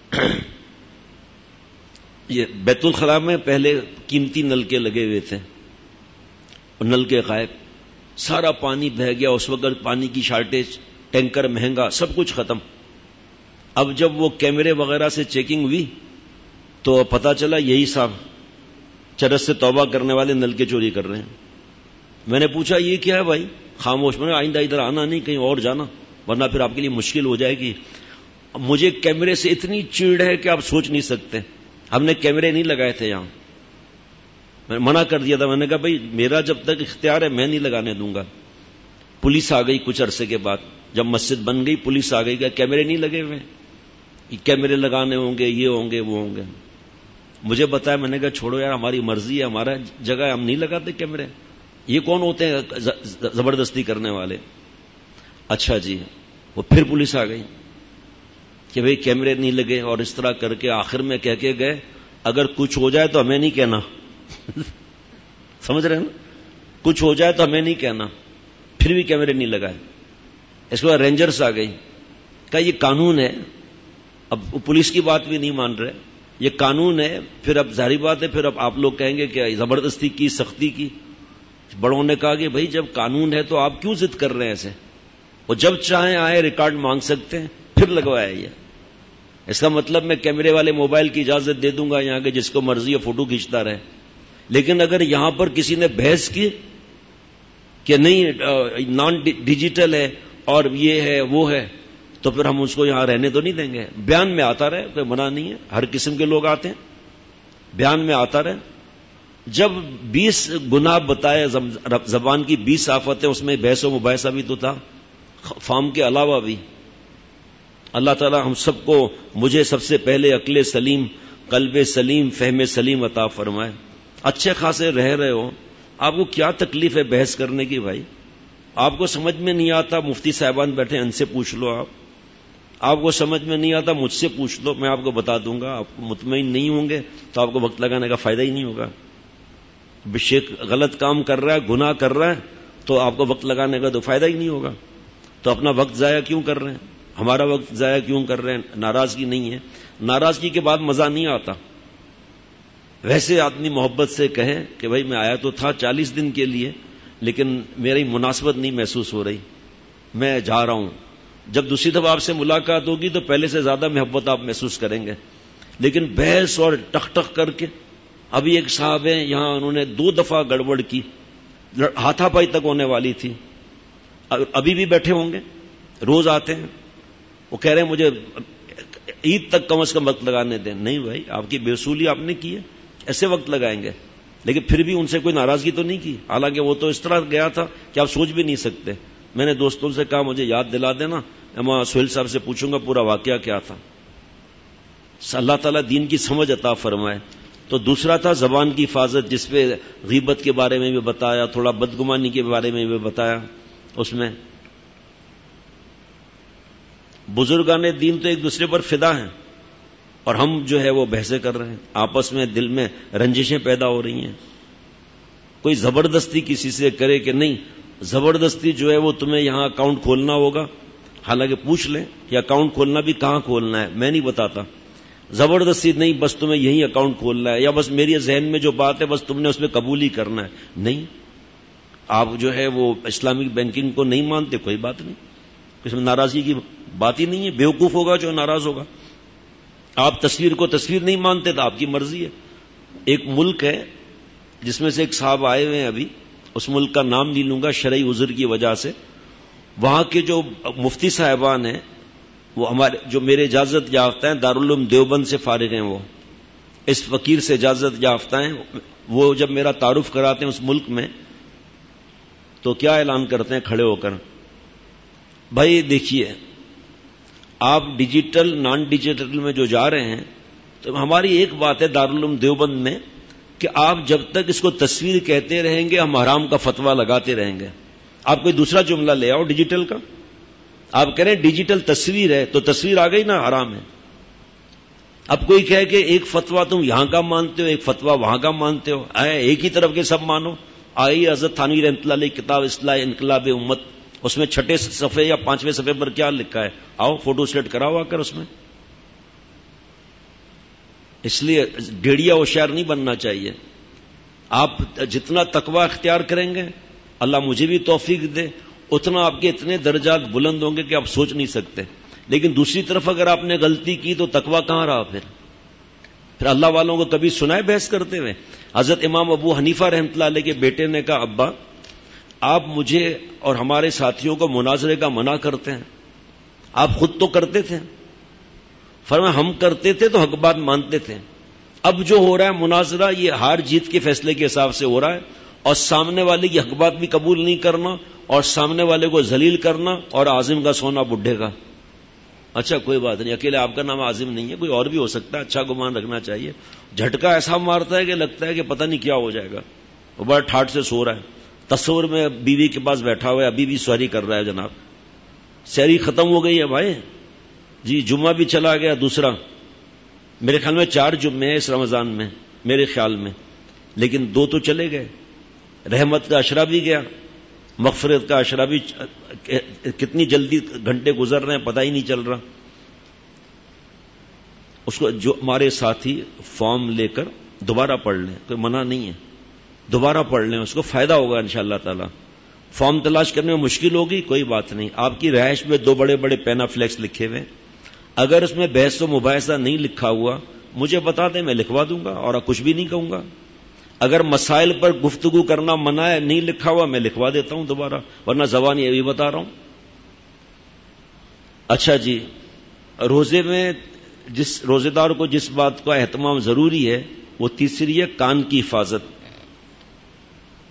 یہ بیت الخلاء میں پہلے قیمتی نلکے لگے ہوئے تھے، اور نلکے غائب، سارا پانی بہہ گیا. اس وقت پانی کی شارٹیج، ٹینکر مہنگا، سب کچھ ختم. اب جب وہ کیمرے وغیرہ سے چیکنگ ہوئی تو پتا چلا یہی صاحب چرس سے توبہ کرنے والے نلکے چوری کر رہے ہیں. میں نے پوچھا یہ کیا ہے بھائی؟ خاموش. میں نے آئندہ ادھر آنا نہیں، کہیں اور جانا، ورنہ پھر آپ کے لیے مشکل ہو جائے گی. مجھے کیمرے سے اتنی چیڑ ہے کہ آپ سوچ نہیں سکتے. ہم نے کیمرے نہیں لگائے تھے یہاں، میں نے منع کر دیا تھا. میں نے کہا بھائی میرا جب تک اختیار ہے میں نہیں لگانے دوں گا. پولیس آ گئی کچھ عرصے کے بعد، جب مسجد بن گئی پولیس آ گئی کہ کیمرے نہیں لگے ہوئے، کیمرے لگانے ہوں گے، یہ ہوں گے وہ ہوں گے. مجھے بتایا، میں نے کہا چھوڑو یار، ہماری مرضی ہے، ہمارا جگہ ہے، ہم نہیں لگاتے کیمرے. یہ کون ہوتے ہیں زبردستی کرنے والے؟ اچھا جی. وہ پھر پولیس آ گئی کہ بھئی کیمرے نہیں لگے، اور اس طرح کر کے آخر میں کہہ کے گئے اگر کچھ ہو جائے تو ہمیں نہیں کہنا. سمجھ رہے ہیں نا؟ کچھ ہو جائے تو ہمیں نہیں کہنا. پھر بھی کیمرے نہیں لگائے. اس کے بعد رینجرز آ گئی، کہا یہ قانون ہے. اب پولیس کی بات بھی نہیں مان رہے، یہ قانون ہے. پھر اب ظاہری بات ہے، پھر اب آپ لوگ کہیں گے کہ زبردستی کی، سختی کی. بڑوں نے کہا کہ بھائی جب قانون ہے تو آپ کیوں ضد کر رہے ہیں ایسے؟ وہ جب چاہیں آئے ریکارڈ مانگ سکتے ہیں، پھر لگوایا. یہ اس کا مطلب میں کیمرے والے موبائل کی اجازت دے دوں گا یہاں کے، جس کو مرضی ہے فوٹو کھینچتا رہے. لیکن اگر یہاں پر کسی نے بحث کی کہ نہیں نان ڈیجیٹل ہے اور یہ ہے وہ ہے، تو پھر ہم اس کو یہاں رہنے تو نہیں دیں گے. بیان میں آتا رہے، کوئی منع نہیں ہے، ہر قسم کے لوگ آتے ہیں، بیان میں آتا رہے. جب بیس گناہ بتائے، زبان کی بیس آفتیں، اس میں بحث و مباحثہ بھی تو تھا، فارم کے علاوہ بھی. اللہ تعالی ہم سب کو, مجھے سب سے پہلے عقل سلیم, قلب سلیم, فہم سلیم عطا فرمائے. اچھے خاصے رہ رہے ہو, آپ کو کیا تکلیف ہے بحث کرنے کی بھائی؟ آپ کو سمجھ میں نہیں آتا, مفتی صاحبان بیٹھے ان سے پوچھ لو. آپ آپ کو سمجھ میں نہیں آتا, مجھ سے پوچھ لو, میں آپ کو بتا دوں گا. آپ مطمئن نہیں ہوں گے تو آپ کو وقت لگانے کا فائدہ ہی نہیں ہوگا. شیخ غلط کام کر رہا ہے, گناہ کر رہا ہے, تو آپ کو وقت لگانے کا تو فائدہ ہی نہیں ہوگا. تو اپنا وقت ضائع کیوں کر رہے ہیں, ہمارا وقت ضائع کیوں کر رہے ہیں؟ ناراضگی نہیں ہے, ناراضگی کے بعد مزہ نہیں آتا. ویسے آدمی محبت سے کہے کہ بھائی میں آیا تو تھا چالیس دن کے لیے, لیکن میری مناسبت نہیں محسوس ہو رہی, میں جا رہا ہوں. جب دوسری دفعہ آپ سے ملاقات ہوگی تو پہلے سے زیادہ محبت آپ محسوس کریں گے. لیکن بحث اور ٹک ٹک کر کے, ابھی ایک صاحب ہیں یہاں, انہوں نے دو دفعہ گڑبڑ کی, ہاتھا پائی تک ہونے والی تھی. ابھی بھی بیٹھے ہوں گے, روز آتے ہیں, وہ کہہ رہے ہیں مجھے عید تک کم از کم وقت لگانے دیں. نہیں بھائی, آپ کی بے اصولی آپ نے کی ہے, ایسے وقت لگائیں گے. لیکن پھر بھی ان سے کوئی ناراضگی تو نہیں کی, حالانکہ وہ تو اس طرح گیا تھا کہ آپ سوچ بھی نہیں سکتے. میں نے دوستوں سے کہا مجھے یاد دلا دینا, میں سہیل صاحب سے پوچھوں گا پورا واقعہ کیا تھا. اللہ تعالیٰ دین کی سمجھ عطا فرمائے. تو دوسرا تھا زبان کی حفاظت, جس پہ غیبت کے بارے میں بھی بتایا, تھوڑا بدگمانی کے بارے میں بھی بتایا. اس میں بزرگان دین تو ایک دوسرے پر فدا ہیں, اور ہم جو ہے وہ بحثیں کر رہے ہیں, آپس میں دل میں رنجشیں پیدا ہو رہی ہیں. کوئی زبردستی کسی سے کرے کہ نہیں, زبردستی جو ہے وہ تمہیں یہاں اکاؤنٹ کھولنا ہوگا, حالانکہ پوچھ لیں کہ اکاؤنٹ کھولنا بھی کہاں کھولنا ہے, میں نہیں بتاتا. زبردستی نہیں, بس تمہیں یہی اکاؤنٹ کھولنا ہے, یا بس میری ذہن میں جو بات ہے بس تم نے اس میں قبول ہی کرنا ہے. نہیں, آپ جو ہے وہ اسلامک بینکنگ کو نہیں مانتے, کوئی بات نہیں, اس میں ناراضگی کی بات ہی نہیں ہے. بیوقوف ہوگا جو ناراض ہوگا. آپ تصویر کو تصویر نہیں مانتے تو آپ کی مرضی ہے. ایک ملک ہے جس میں سے ایک صاحب آئے ہوئے ہیں ابھی, اس ملک کا نام نہیں لوں گا شرعی عذر کی وجہ سے. وہاں کے جو مفتی صاحبان ہیں وہ ہمارے جو میرے اجازت یافتہ ہیں, دارالعلوم دیوبند سے فارغ ہیں, وہ اس فقیر سے اجازت یافتہ ہیں. وہ جب میرا تعارف کراتے ہیں اس ملک میں تو کیا اعلان کرتے ہیں کھڑے ہو کر, بھائی دیکھیے آپ ڈیجیٹل نان ڈیجیٹل میں جو جا رہے ہیں, تو ہماری ایک بات ہے دارالعلوم دیوبند میں کہ آپ جب تک اس کو تصویر کہتے رہیں گے ہم حرام کا فتویٰ لگاتے رہیں گے. آپ کوئی دوسرا جملہ لے آؤ ڈیجیٹل کا, آپ کہہ رہے ہیں ڈیجیٹل تصویر ہے تو تصویر آ گئی نا, حرام ہے. اب کوئی کہے کہ ایک فتویٰ تم یہاں کا مانتے ہو, ایک فتویٰ وہاں کا مانتے ہو, آئے ایک ہی طرف کے سب مانو. آئی حضرت تھانوی رحمۃ اللہ علیہ کتاب اصلاح انقلاب امت, اس میں چھٹے صفحے یا پانچویں صفحے پر کیا لکھا ہے, آؤ فوٹو سلیٹ کراؤ آ کر اس میں. اس لیے ڈیڑیا ہوشیار نہیں بننا چاہیے. آپ جتنا تقوی اختیار کریں گے, اللہ مجھے بھی توفیق دے, اتنا آپ کے اتنے درجات بلند ہوں گے کہ آپ سوچ نہیں سکتے. لیکن دوسری طرف اگر آپ نے غلطی کی تو تقوی کہاں رہا پھر پھر اللہ والوں کو کبھی سنائے بحث کرتے ہوئے. حضرت امام ابو حنیفہ رحمۃ اللہ علیہ کے بیٹے نے کہا, ابا آپ مجھے اور ہمارے ساتھیوں کو مناظرے کا منع کرتے ہیں, آپ خود تو کرتے تھے. فرمایا ہم کرتے تھے تو حق بات مانتے تھے, اب جو ہو رہا ہے مناظرہ یہ ہار جیت کے فیصلے کے حساب سے ہو رہا ہے, اور سامنے والے کی حق بات بھی قبول نہیں کرنا اور سامنے والے کو ذلیل کرنا, اور عازم کا سونا بڈھے کا. اچھا کوئی بات نہیں, اکیلے آپ کا نام عازم نہیں ہے, کوئی اور بھی ہو سکتا ہے, اچھا گمان رکھنا چاہیے. جھٹکا ایسا مارتا ہے کہ لگتا ہے کہ پتہ نہیں کیا ہو جائے گا, وہ بڑا ٹھاٹ سے سو رہا ہے, تصور میں بیوی کے پاس بیٹھا ہوا ہے, ابھی بھی سحری کر رہا ہے. جناب سحری ختم ہو گئی ہے بھائی جی, جمعہ بھی چلا گیا دوسرا, میرے خیال میں چار جمعے ہیں اس رمضان میں میرے خیال میں, لیکن دو تو چلے گئے. رحمت کا عشرہ بھی گیا, مغفرت کا عشرہ بھی, کتنی جلدی گھنٹے گزر رہے ہیں پتہ ہی نہیں چل رہا. اس کو جو ہمارے ساتھی فارم لے کر دوبارہ پڑھ لیں, کوئی منع نہیں ہے, دوبارہ پڑھ لیں, اس کو فائدہ ہوگا انشاءاللہ تعالی. فارم تلاش کرنے میں مشکل ہوگی کوئی بات نہیں, آپ کی رہائش میں دو بڑے بڑے پینا فلیکس لکھے ہوئے, اگر اس میں بحث و مباحثہ نہیں لکھا ہوا مجھے بتا دیں, میں لکھوا دوں گا اور کچھ بھی نہیں کہوں گا. اگر مسائل پر گفتگو کرنا منع ہے نہیں لکھا ہوا میں لکھوا دیتا ہوں دوبارہ, ورنہ زبان یہ بھی بتا رہا ہوں. اچھا جی, روزے میں جس روزے دار کو جس بات کا اہتمام ضروری ہے وہ تیسری ہے کان کی حفاظت.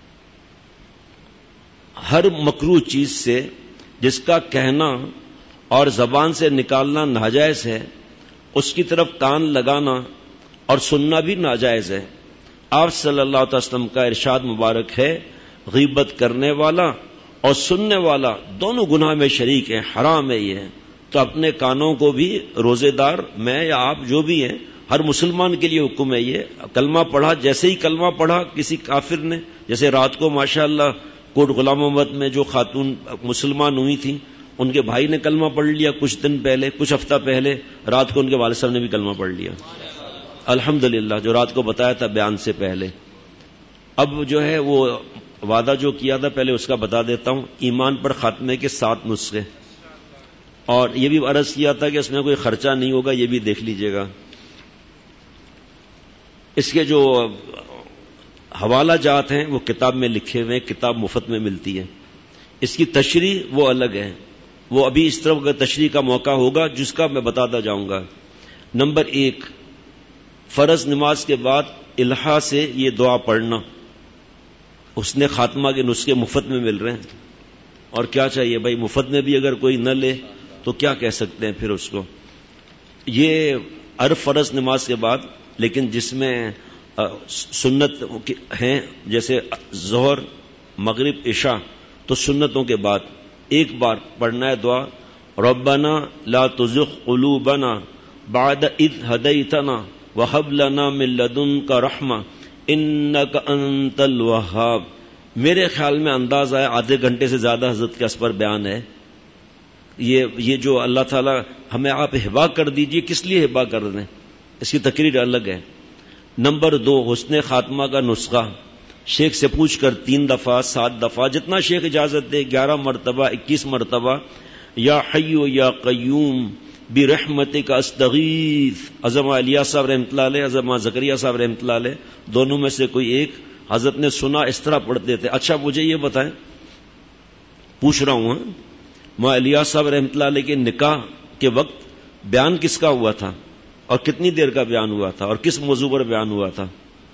ہر مکروہ چیز سے جس کا کہنا اور زبان سے نکالنا ناجائز ہے، اس کی طرف کان لگانا اور سننا بھی ناجائز ہے۔ آپ صلی اللہ علیہ وسلم کا ارشاد مبارک ہے، غیبت کرنے والا اور سننے والا دونوں گناہ میں شریک ہیں، حرام ہے یہ۔ تو اپنے کانوں کو بھی روزے دار میں یا آپ جو بھی ہیں، ہر مسلمان کے لیے حکم ہے یہ۔ کلمہ پڑھا، جیسے ہی کلمہ پڑھا کسی کافر نے، جیسے رات کو ماشاءاللہ کوٹ غلام محمد میں جو خاتون مسلمان ہوئی تھیں، ان کے بھائی نے کلمہ پڑھ لیا کچھ دن پہلے، کچھ ہفتہ پہلے، رات کو ان کے والد صاحب نے بھی کلمہ پڑھ لیا، الحمدللہ، جو رات کو بتایا تھا بیان سے پہلے۔ اب جو ہے وہ وعدہ جو کیا تھا پہلے اس کا بتا دیتا ہوں، ایمان پر خاتمے کے سات نسخے، اور یہ بھی عرض کیا تھا کہ اس میں کوئی خرچہ نہیں ہوگا، یہ بھی دیکھ لیجئے گا۔ اس کے جو حوالہ جات ہیں وہ کتاب میں لکھے ہوئے، کتاب مفت میں ملتی ہے۔ اس کی تشریح وہ الگ ہے، وہ ابھی اس طرح کا تشریح کا موقع ہوگا جس کا میں بتاتا جاؤں گا۔ نمبر ایک، فرض نماز کے بعد الہا سے یہ دعا پڑھنا، حسن خاتمہ کے نسخے مفت میں مل رہے ہیں، اور کیا چاہیے بھائی، مفت میں بھی اگر کوئی نہ لے تو کیا کہہ سکتے ہیں پھر اس کو۔ یہ ہر فرض نماز کے بعد، لیکن جس میں سنت ہیں جیسے ظہر، مغرب، عشاء، تو سنتوں کے بعد ایک بار پڑھنا ہے دعا، ربنا لا تزغ قلوبنا بعد اذ ہدیتنا وہب لنا من لدنک رحمہ انک انت الوہاب۔ میرے خیال میں انداز ہے آدھے گھنٹے سے زیادہ حضرت کے اس پر بیان ہے۔ یہ یہ جو اللہ تعالیٰ ہمیں آپ ہبا کر دیجئے، کس لیے ہبا کر دیں، اس کی تقریر الگ ہے۔ نمبر دو، حسن خاتمہ کا نسخہ، شیخ سے پوچھ کر تین دفعہ، سات دفعہ، جتنا شیخ اجازت دے، گیارہ مرتبہ، اکیس مرتبہ، یا حیو یا قیوم برحمتک استغیث۔ عظمہ الیاس صاحب رحمۃ اللہ علیہ، عظمہ زکریا صاحب رحمۃ اللہ علیہ، دونوں میں سے کوئی ایک حضرت نے سنا، اس طرح پڑھتے تھے۔ اچھا مجھے یہ بتائیں، پوچھ رہا ہوں، مولانا الیاس صاحب رحمۃ اللہ علیہ کے نکاح کے وقت بیان کس کا ہوا تھا اور کتنی دیر کا بیان ہوا تھا اور کس موضوع پر بیان ہوا تھا؟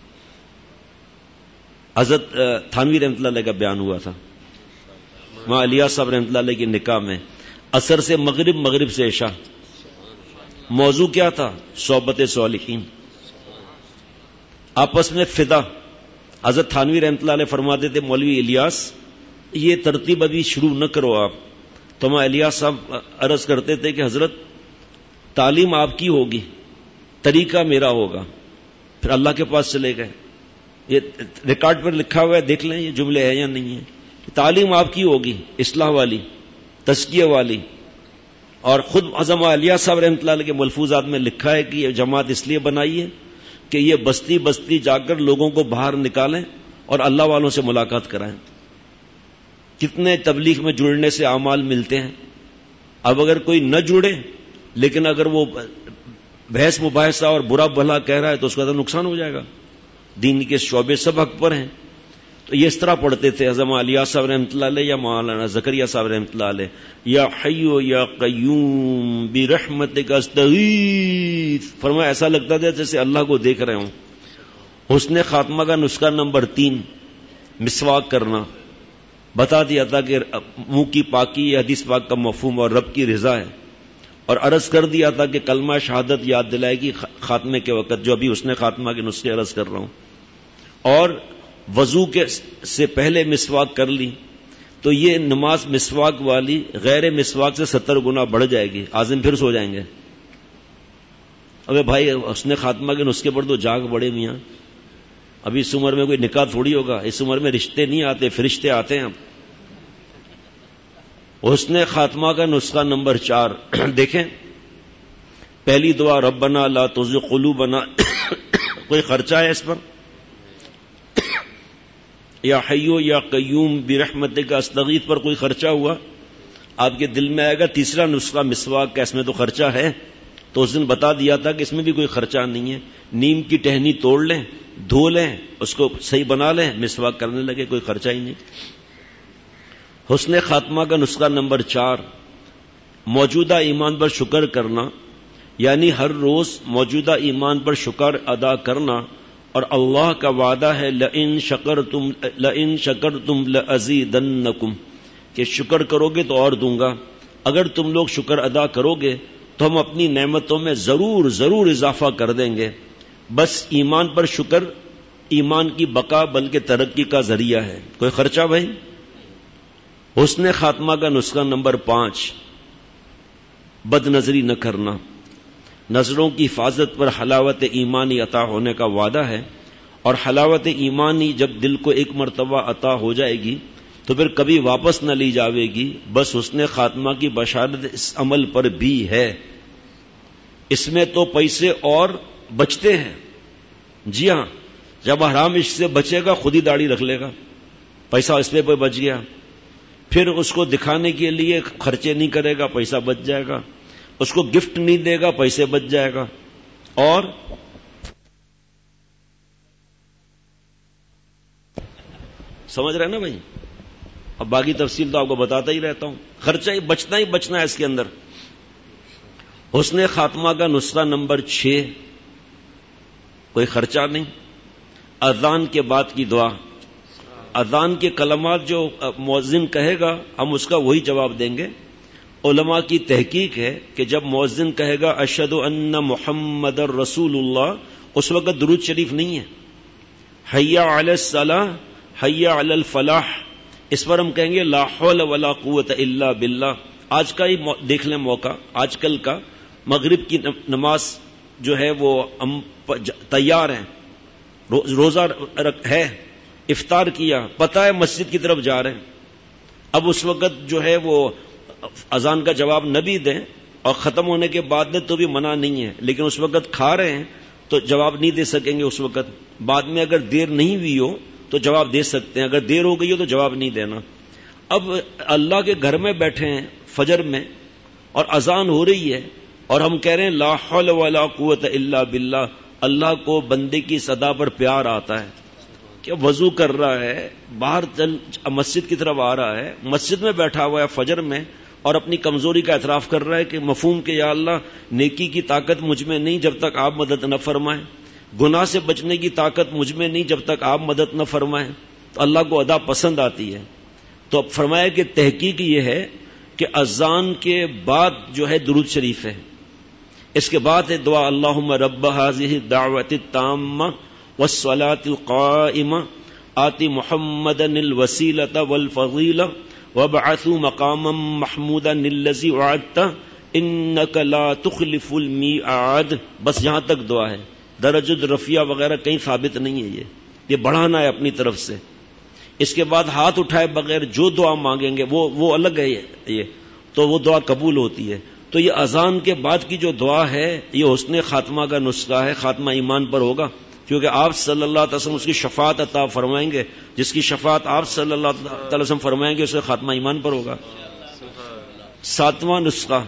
حضرت تھانوی رحمۃ اللہ علیہ کا بیان ہوا تھا مولانا الیاس صاحب رحمۃ اللہ علیہ کے نکاح میں، عصر سے مغرب، مغرب سے عشاء۔ موضوع کیا تھا؟ صحبت صالحین، آپس میں فدا۔ حضرت تھانوی رحمۃ اللہ علیہ فرماتے تھے، مولوی الیاس یہ ترتیب ابھی شروع نہ کرو آپ۔ تو میں الیاس صاحب عرض کرتے تھے کہ حضرت تعلیم آپ کی ہوگی، طریقہ میرا ہوگا۔ پھر اللہ کے پاس چلے گئے، یہ ریکارڈ پر لکھا ہوا ہے، دیکھ لیں یہ جملے ہیں یا نہیں ہے۔ تعلیم آپ کی ہوگی، اصلاح والی، تزکیہ والی۔ اور خود عظمہ الیاس صاحب رحمۃ اللہ علیہ کے ملفوظات میں لکھا ہے کہ یہ جماعت اس لیے بنائی ہے کہ یہ بستی بستی جا کر لوگوں کو باہر نکالیں اور اللہ والوں سے ملاقات کرائیں۔ کتنے تبلیغ میں جڑنے سے اعمال ملتے ہیں۔ اب اگر کوئی نہ جڑے لیکن اگر وہ بحث مباحثہ اور برا بھلا کہہ رہا ہے تو اس کا تو نقصان ہو جائے گا۔ دین کے شعبے سب حق پر ہیں۔ تو یہ اس طرح پڑھتے تھے عظمہ الیاس صاحب رحمۃ اللہ علیہ یا مولانا زکریا صاحب رحمۃ اللہ علیہ، یا حیو یا قیوم برحمتک استغیث۔ فرمایا ایسا لگتا تھا جیسے اللہ کو دیکھ رہے ہوں۔ حسن خاتمہ کا نسخہ نمبر تین، مسواک کرنا۔ بتا دیا تھا کہ منہ کی پاکی یہ حدیث پاک کا مفہوم اور رب کی رضا ہے، اور عرض کر دیا تھا کہ کلمہ شہادت یاد دلائے گی خاتمے کے وقت، جو ابھی حسن خاتمہ کے نسخے عرض کر رہا ہوں۔ اور وضو کے سے پہلے مسواک کر لی تو یہ نماز مسواک والی غیر مسواک سے ستر گنا بڑھ جائے گی، عازم پھر سو جائیں گے۔ ابے بھائی حسن خاتمہ کے نسخے پر تو جاگ بڑے میاں، ابھی اس عمر میں کوئی نکاح تھوڑی ہوگا، اس عمر میں رشتے نہیں آتے، فرشتے آتے ہیں۔ اب حسن خاتمہ کا نسخہ نمبر چار دیکھیں، پہلی دعا ربنا لا تزغ قلوبنا، کوئی خرچہ ہے اس پر؟ یا حیو یا قیوم برحمتک استغیث پر کوئی خرچہ ہوا؟ آپ کے دل میں آئے گا تیسرا نسخہ مسواک کا، اس میں تو خرچہ ہے، تو اس دن بتا دیا تھا کہ اس میں بھی کوئی خرچہ نہیں ہے۔ نیم کی ٹہنی توڑ لیں، دھو لیں، اس کو صحیح بنا لیں، مسواک کرنے لگے، کوئی خرچہ ہی نہیں۔ حسن خاتمہ کا نسخہ نمبر چار، موجودہ ایمان پر شکر کرنا، یعنی ہر روز موجودہ ایمان پر شکر ادا کرنا، اور اللہ کا وعدہ ہے لئن شکرتم لئن شکرتم لازیدنکم، کہ شکر کرو گے تو اور دوں گا۔ اگر تم لوگ شکر ادا کرو گے تو ہم اپنی نعمتوں میں ضرور ضرور اضافہ کر دیں گے. بس ایمان پر شکر ایمان کی بقا بلکہ ترقی کا ذریعہ ہے. کوئی خرچہ بھائی؟ حسن خاتمہ کا نسخہ نمبر پانچ، بد نظری نہ کرنا. نظروں کی حفاظت پر حلاوت ایمانی عطا ہونے کا وعدہ ہے، اور حلاوت ایمانی جب دل کو ایک مرتبہ عطا ہو جائے گی تو پھر کبھی واپس نہ لی جاوے گی. بس حسن خاتمہ کی بشارت اس عمل پر بھی ہے. اس میں تو پیسے اور بچتے ہیں. جی ہاں، جب حرام عشق سے بچے گا خود ہی داڑھی رکھ لے گا، پیسہ اس پہ بچ گیا. پھر اس کو دکھانے کے لیے خرچے نہیں کرے گا، پیسہ بچ جائے گا. اس کو گفٹ نہیں دے گا، پیسے بچ جائے گا. اور سمجھ رہے ہیں نا بھائی؟ اب باقی تفصیل تو آپ کو بتاتا ہی رہتا ہوں. خرچہ ہی بچنا ہی بچنا ہے اس کے اندر. حسن خاتمہ کا نسخہ نمبر چھ، کوئی خرچہ نہیں. اذان کے بعد کی دعا. اذان کے کلمات جو مؤذن کہے گا ہم اس کا وہی جواب دیں گے. علماء کی تحقیق ہے کہ جب مؤذن کہے گا اشہد ان محمد رسول اللہ، اس وقت درود شریف نہیں ہے. حی علی الصلاۃ، حی علی الفلاح، اس پر ہم کہیں گے لا حول ولا قوت الا باللہ. آج کا ہی دیکھ لیں موقع، آج کل کا مغرب کی نماز جو ہے وہ ہم تیار ہیں، روزہ ہے، افطار کیا، پتہ ہے مسجد کی طرف جا رہے ہیں. اب اس وقت جو ہے وہ اذان کا جواب نہ بھی دیں اور ختم ہونے کے بعد دیں تو بھی منع نہیں ہے، لیکن اس وقت کھا رہے ہیں تو جواب نہیں دے سکیں گے. اس وقت بعد میں اگر دیر نہیں ہوئی ہو تو جواب دے سکتے ہیں، اگر دیر ہو گئی ہو تو جواب نہیں دینا. اب اللہ کے گھر میں بیٹھے ہیں فجر میں اور اذان ہو رہی ہے اور ہم کہہ رہے ہیں لا حول ولا قوت الا باللہ. اللہ کو بندے کی صدا پر پیار آتا ہے کہ وضو کر رہا ہے، باہر چل مسجد کی طرف آ رہا ہے، مسجد میں بیٹھا ہوا ہے فجر میں اور اپنی کمزوری کا اعتراف کر رہا ہے کہ مفہوم کہ یا اللہ نیکی کی طاقت مجھ میں نہیں جب تک آپ مدد نہ فرمائیں، گناہ سے بچنے کی طاقت مجھ میں نہیں جب تک آپ مدد نہ فرمائیں. تو اللہ کو ادا پسند آتی ہے. تو اب فرمایا کہ تحقیق یہ ہے کہ اذان کے بعد جو ہے درود شریف ہے، اس کے بعد ہے دعا اللہم رب هذه الدعوۃ التامہ والصلاۃ القائمہ آتی محمدا الوسیلۃ والفضیلہ وابعثوا مقاما محمودا الذی وعدتہ انک لا تخلف المیعاد. بس یہاں تک دعا ہے، درجۃ رفیع وغیرہ کہیں ثابت نہیں ہے. یہ یہ بڑھانا ہے اپنی طرف سے. اس کے بعد ہاتھ اٹھائے بغیر جو دعا مانگیں گے وہ وہ الگ ہے، یہ تو وہ دعا قبول ہوتی ہے. تو یہ اذان کے بعد کی جو دعا ہے یہ حسن خاتمہ کا نسخہ ہے، خاتمہ ایمان پر ہوگا، کیونکہ آپ صلی اللہ علیہ وسلم اس کی شفاعت عطا فرمائیں گے. جس کی شفاعت آپ صلی اللہ تعالی وسلم فرمائیں گے اس کا خاتمہ ایمان پر ہوگا. ساتواں نسخہ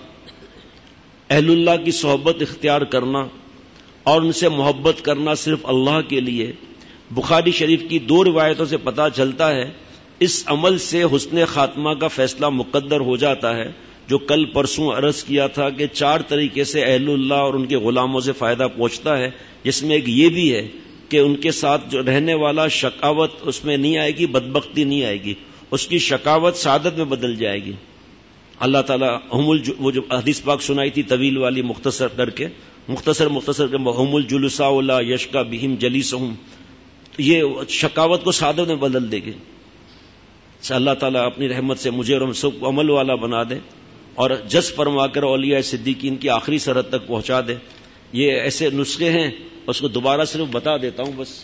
اہل اللہ کی صحبت اختیار کرنا اور ان سے محبت کرنا صرف اللہ کے لیے. بخاری شریف کی دو روایتوں سے پتہ چلتا ہے اس عمل سے حسن خاتمہ کا فیصلہ مقدر ہو جاتا ہے. جو کل پرسوں عرض کیا تھا کہ چار طریقے سے اہل اللہ اور ان کے غلاموں سے فائدہ پہنچتا ہے، جس میں ایک یہ بھی ہے کہ ان کے ساتھ جو رہنے والا شقاوت اس میں نہیں آئے گی، بدبختی نہیں آئے گی، اس کی شقاوت سعادت میں بدل جائے گی. اللہ تعالیٰ ہم الج... وہ جو حدیث پاک سنائی تھی طویل والی مختصر کر کے مختصر مختصر کے ہم الجلساء لا یشقی بہم جلیسہم، یہ شقاوت کو سعادت میں بدل دے گی. اللہ تعالیٰ اپنی رحمت سے مجھے اور ہم سب کو عمل والا بنا دے اور جذب فرما کر اولیاء صدیقین کی آخری سرحد تک پہنچا دے. یہ ایسے نسخے ہیں، اس کو دوبارہ صرف بتا دیتا ہوں. بس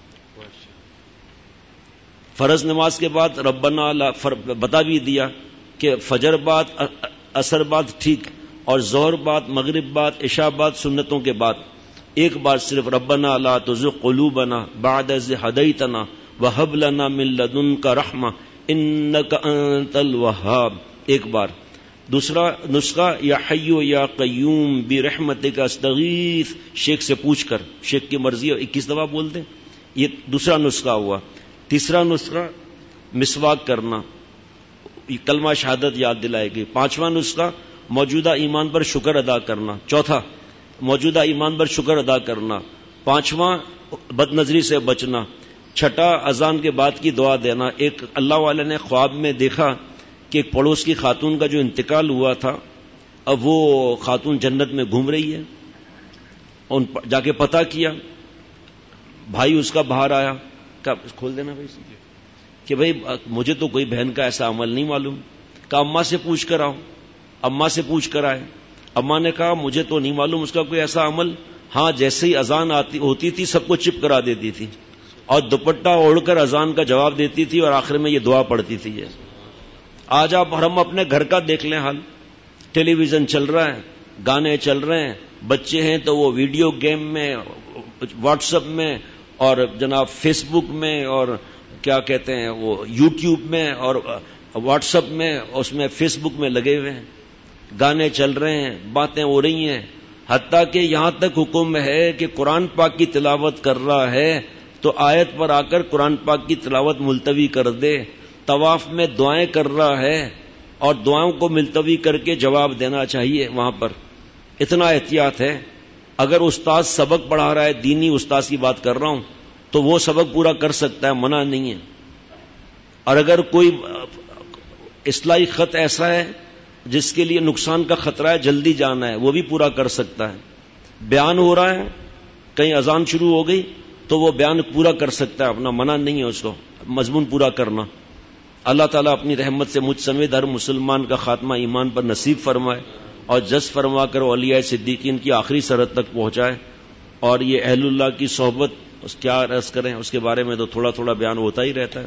فرض نماز کے بعد ربنا لا بتا بھی دیا کہ فجر بعد، عصر بعد ٹھیک، اور ظہر بعد، مغرب بعد، عشاء بعد، سنتوں کے بعد ایک بار صرف ربنا لا تزغ قلوبنا بعد اذ ہدیتنا وہب لنا من لدنک رحمہ انک انت الوہاب ایک بار. دوسرا نسخہ یا حیو یا قیوم برحمتک استغیث، شیخ سے پوچھ کر، شیخ کی مرضی اکیس دفعہ بول دیں، یہ دوسرا نسخہ ہوا. تیسرا نسخہ مسواک کرنا، کلمہ شہادت یاد دلائے گی. پانچواں نسخہ موجودہ ایمان پر شکر ادا کرنا. چوتھا موجودہ ایمان پر شکر ادا کرنا. پانچواں بد نظری سے بچنا. چھٹا اذان کے بعد کی دعا دینا. ایک اللہ والے نے خواب میں دیکھا کہ ایک پڑوس کی خاتون کا جو انتقال ہوا تھا اب وہ خاتون جنت میں گھوم رہی ہے. ان جا کے پتہ کیا, بھائی اس کا باہر آیا, کھول دینا بھائی کہ بھائی مجھے تو کوئی بہن کا ایسا عمل نہیں معلوم. کہا اماں سے پوچھ کر آؤ. اماں سے پوچھ کر آئے. اماں نے کہا مجھے تو نہیں معلوم اس کا کوئی ایسا عمل. ہاں جیسے ہی اذان آتی ہوتی تھی سب کو چپ کرا دیتی تھی اور دوپٹہ اوڑھ کر اذان کا جواب دیتی تھی اور آخر میں یہ دعا پڑھتی تھی. آج آپ ہم اپنے گھر کا دیکھ لیں حال. ٹیلی ویژن چل رہا ہے, گانے چل رہے ہیں, بچے ہیں تو وہ ویڈیو گیم میں, واٹس ایپ میں اور جناب فیس بک میں اور کیا کہتے ہیں وہ یوٹیوب میں اور واٹس ایپ میں, اس میں فیس بک میں لگے ہوئے ہیں. گانے چل رہے ہیں, باتیں ہو رہی ہیں, حتیٰ کہ یہاں تک حکم ہے کہ قرآن پاک کی تلاوت کر رہا ہے تو آیت پر آ کر قرآن پاک کی تلاوت ملتوی کر دے. طواف میں دعائیں کر رہا ہے اور دعاؤں کو ملتوی کر کے جواب دینا چاہیے وہاں پر. اتنا احتیاط ہے. اگر استاد سبق پڑھا رہا ہے, دینی استاد کی بات کر رہا ہوں, تو وہ سبق پورا کر سکتا ہے, منع نہیں ہے. اور اگر کوئی اصلاحی خط ایسا ہے جس کے لیے نقصان کا خطرہ ہے, جلدی جانا ہے, وہ بھی پورا کر سکتا ہے. بیان ہو رہا ہے, کہیں اذان شروع ہو گئی تو وہ بیان پورا کر سکتا ہے اپنا, منع نہیں ہے اس کو مضمون پورا کرنا. اللہ تعالیٰ اپنی رحمت سے مجھ سمیت ہر مسلمان کا خاتمہ ایمان پر نصیب فرمائے اور جز فرما کر اولیاء صدیقین کی آخری سرحد تک پہنچائے. اور یہ اہل اللہ کی صحبت اس کیا عرض کریں, اس کے بارے میں تو تھوڑا تھوڑا بیان ہوتا ہی رہتا ہے.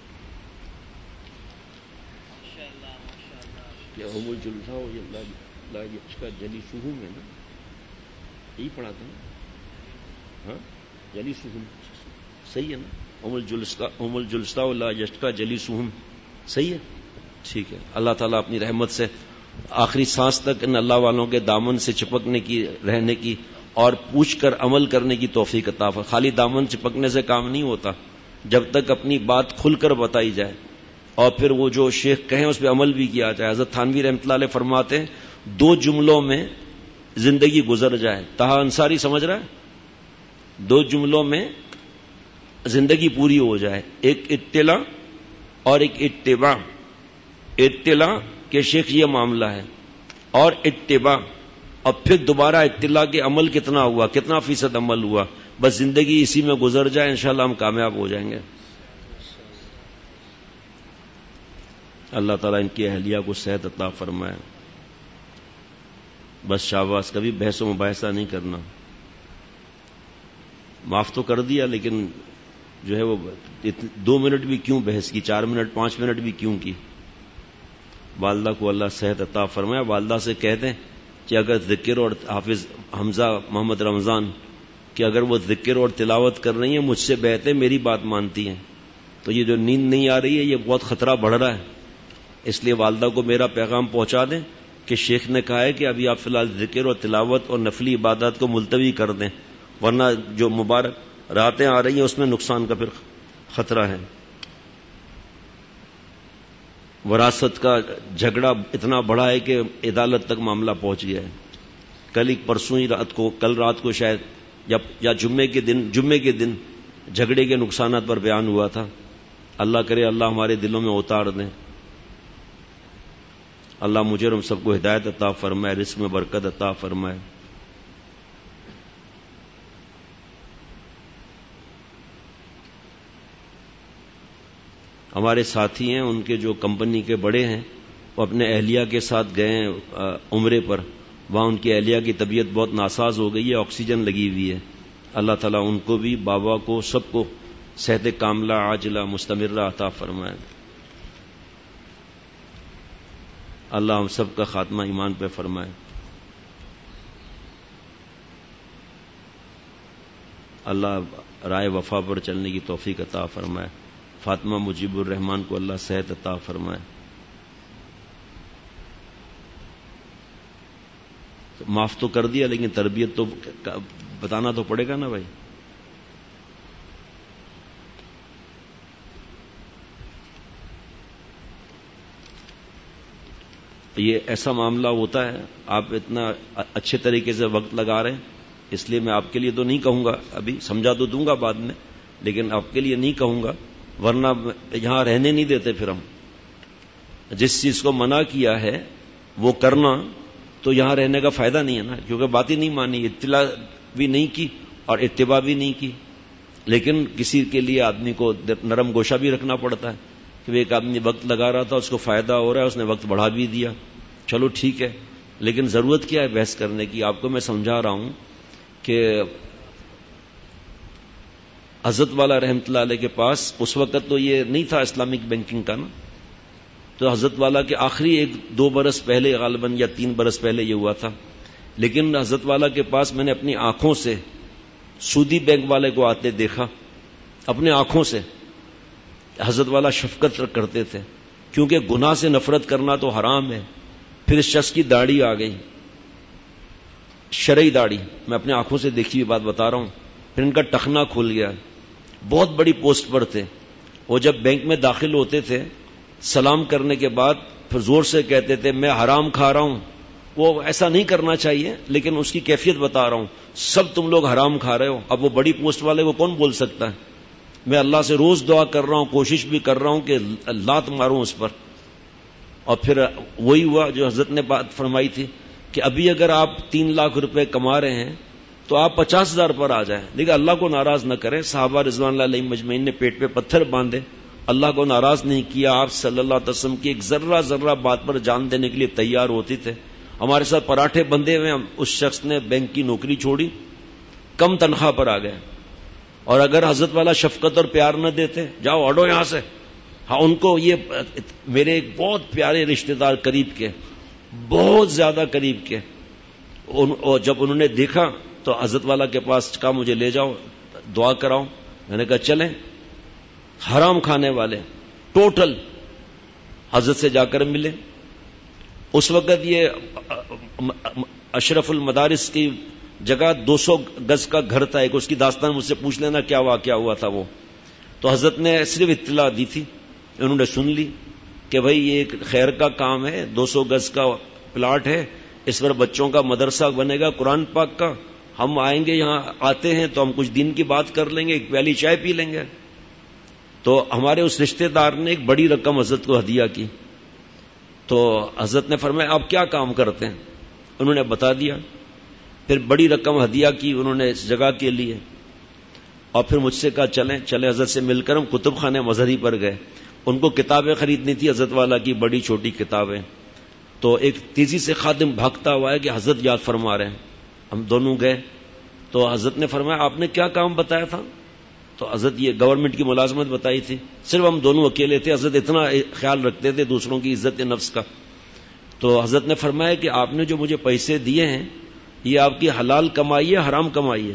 جلی سہوم ہے نا, یہی پڑھاتے ہیں, ہاں جلی سہوم صحیح ہے نا. ام الجلسہ ام الجلسہ اللہ یشکا جلی سہوم صحیح ہے, ٹھیک ہے. اللہ تعالیٰ اپنی رحمت سے آخری سانس تک ان اللہ والوں کے دامن سے چپکنے کی, رہنے کی اور پوچھ کر عمل کرنے کی توفیق عطا فرمائے. خالی دامن چپکنے سے کام نہیں ہوتا, جب تک اپنی بات کھل کر بتائی جائے اور پھر وہ جو شیخ کہیں اس پہ عمل بھی کیا جائے. حضرت تھانوی رحمۃ اللہ علیہ فرماتے ہیں دو جملوں میں زندگی گزر جائے. طہ انصاری سمجھ رہا ہے, دو جملوں میں زندگی پوری ہو جائے, ایک اطلاع اور ایک اتباع. اطلاع کہ شیخ یہ معاملہ ہے, اور اتباع, اور پھر دوبارہ اطلاع کے عمل کتنا ہوا, کتنا فیصد عمل ہوا. بس زندگی اسی میں گزر جائے, انشاءاللہ ہم کامیاب ہو جائیں گے. اللہ تعالیٰ ان کی اہلیہ کو صحت عطا فرمائے. بس شاباش, کبھی بحث و مباحثہ نہیں کرنا. معاف تو کر دیا لیکن جو ہے وہ دو منٹ بھی کیوں بحث کی, چار منٹ پانچ منٹ بھی کیوں کی. والدہ کو اللہ صحت عطا فرمائے. والدہ سے کہہ دیں کہ اگر ذکر اور حافظ حمزہ محمد رمضان کہ اگر وہ ذکر اور تلاوت کر رہی ہیں مجھ سے بہتے میری بات مانتی ہیں, تو یہ جو نیند نہیں آ رہی ہے یہ بہت خطرہ بڑھ رہا ہے. اس لیے والدہ کو میرا پیغام پہنچا دیں کہ شیخ نے کہا ہے کہ ابھی آپ فی الحال ذکر اور تلاوت اور نفلی عبادات کو ملتوی کر دیں, ورنہ جو مبارک راتیں آ رہی ہیں اس میں نقصان کا پھر خطرہ ہے. وراثت کا جھگڑا اتنا بڑا ہے کہ عدالت تک معاملہ پہنچ گیا ہے. کل ہی پرسوں ہی رات کو کل رات کو شاید یا, یا جمعے کے دن جمعے کے دن جھگڑے کے نقصانات پر بیان ہوا تھا. اللہ کرے اللہ ہمارے دلوں میں اتار دیں. اللہ مجھے اور ہم سب کو ہدایت عطا فرمائے, رزق میں برکت عطا فرمائے. ہمارے ساتھی ہیں, ان کے جو کمپنی کے بڑے ہیں, وہ اپنے اہلیہ کے ساتھ گئے ہیں عمرے پر. وہاں ان کی اہلیہ کی طبیعت بہت ناساز ہو گئی ہے, آکسیجن لگی ہوئی ہے. اللہ تعالیٰ ان کو بھی, بابا کو, سب کو صحت کاملہ عاجلہ مستمرہ عطا فرمائے. اللہ ہم سب کا خاتمہ ایمان پہ فرمائے. اللہ رائے وفا پر چلنے کی توفیق عطا فرمائے. فاطمہ مجیب الرحمان کو اللہ صحت عطا فرمائے. معاف تو کر دیا لیکن تربیت تو بتانا تو پڑے گا نا بھائی. یہ ایسا معاملہ ہوتا ہے, آپ اتنا اچھے طریقے سے وقت لگا رہے ہیں, اس لیے میں آپ کے لیے تو نہیں کہوں گا, ابھی سمجھا تو دوں گا بعد میں, لیکن آپ کے لیے نہیں کہوں گا ورنہ یہاں رہنے نہیں دیتے پھر ہم. جس چیز کو منع کیا ہے وہ کرنا، تو یہاں رہنے کا فائدہ نہیں ہے نا، کیونکہ بات ہی نہیں مانی، اطلاع بھی نہیں کی اور اتباع بھی نہیں کی. لیکن کسی کے لیے آدمی کو نرم گوشہ بھی رکھنا پڑتا ہے کہ ایک آدمی وقت لگا رہا تھا، اس کو فائدہ ہو رہا ہے، اس نے وقت بڑھا بھی دیا، چلو ٹھیک ہے. لیکن ضرورت کیا ہے بحث کرنے کی؟ آپ کو میں سمجھا رہا ہوں کہ حضرت والا رحمت اللہ علیہ کے پاس اس وقت تو یہ نہیں تھا اسلامک بینکنگ کا نا، تو حضرت والا کے آخری ایک دو برس پہلے غالباً یا تین برس پہلے یہ ہوا تھا. لیکن حضرت والا کے پاس میں نے اپنی آنکھوں سے سودی بینک والے کو آتے دیکھا، اپنے آنکھوں سے. حضرت والا شفقت کرتے تھے، کیونکہ گناہ سے نفرت کرنا تو حرام ہے. پھر اس شخص کی داڑھی آ گئی، شرعی داڑھی، میں اپنے آنکھوں سے دیکھی ہوئی بات بتا رہا ہوں. پھر ان کا ٹخنا کھل گیا، بہت بڑی پوسٹ پر تھے. وہ جب بینک میں داخل ہوتے تھے سلام کرنے کے بعد پھر زور سے کہتے تھے میں حرام کھا رہا ہوں. وہ ایسا نہیں کرنا چاہیے، لیکن اس کی کیفیت بتا رہا ہوں. سب تم لوگ حرام کھا رہے ہو. اب وہ بڑی پوسٹ والے کو کون بول سکتا ہے؟ میں اللہ سے روز دعا کر رہا ہوں، کوشش بھی کر رہا ہوں کہ لات ماروں اس پر. اور پھر وہی ہوا جو حضرت نے بات فرمائی تھی کہ ابھی اگر آپ تین لاکھ روپے کما رہے ہیں تو آپ پچاس ہزار پر آ جائیں. لیکن اللہ کو ناراض نہ کریں. صحابہ رضوان اللہ علیہم مجمعین نے پیٹ پہ پتھر باندھے، اللہ کو ناراض نہیں کیا. آپ صلی اللہ علیہ وسلم کی ایک ذرہ ذرہ بات پر جان دینے کے لیے تیار ہوتے تھے. ہمارے ساتھ پراٹھے بندھے ہوئے، اس شخص نے بینک کی نوکری چھوڑی، کم تنخواہ پر آ گئے. اور اگر حضرت والا شفقت اور پیار نہ دیتے، جاؤ ہٹو یہاں سے. ہاں ان کو یہ میرے ایک بہت پیارے رشتہ دار قریب کے، بہت زیادہ قریب کے، جب انہوں نے دیکھا تو حضرت والا کے پاس کہا مجھے لے جاؤ دعا کراؤ. میں نے کہا چلیں. حرام کھانے والے ٹوٹل حضرت سے جا کر ملے. اس وقت یہ اشرف المدارس کی جگہ دو سو گز کا گھر تھا ایک. اس کی داستان مجھ سے پوچھ لینا کیا واقعہ ہوا تھا وہ. تو حضرت نے صرف اطلاع دی تھی، انہوں نے سن لی کہ بھائی یہ ایک خیر کا کام ہے، دو سو گز کا پلاٹ ہے، اس پر بچوں کا مدرسہ بنے گا قرآن پاک کا. ہم آئیں گے، یہاں آتے ہیں تو ہم کچھ دین کی بات کر لیں گے، ایک پیالی چائے پی لیں گے. تو ہمارے اس رشتہ دار نے ایک بڑی رقم حضرت کو ہدیہ کی. تو حضرت نے فرمایا آپ کیا کام کرتے ہیں؟ انہوں نے بتا دیا. پھر بڑی رقم ہدیہ کی انہوں نے اس جگہ کے لیے. اور پھر مجھ سے کہا چلیں چلیں حضرت سے مل کر ہم کتب خانے مظہری پر گئے. ان کو کتابیں خریدنی تھی حضرت والا کی، بڑی چھوٹی کتابیں. تو ایک تیزی سے خادم بھاگتا ہوا ہے کہ حضرت یاد فرما رہے ہیں. ہم دونوں گئے تو حضرت نے فرمایا آپ نے کیا کام بتایا تھا؟ تو حضرت یہ گورنمنٹ کی ملازمت بتائی تھی. صرف ہم دونوں اکیلے تھے. حضرت اتنا خیال رکھتے تھے دوسروں کی عزت نفس کا. تو حضرت نے فرمایا کہ آپ نے جو مجھے پیسے دیے ہیں یہ آپ کی حلال کمائی ہے حرام کمائی ہے؟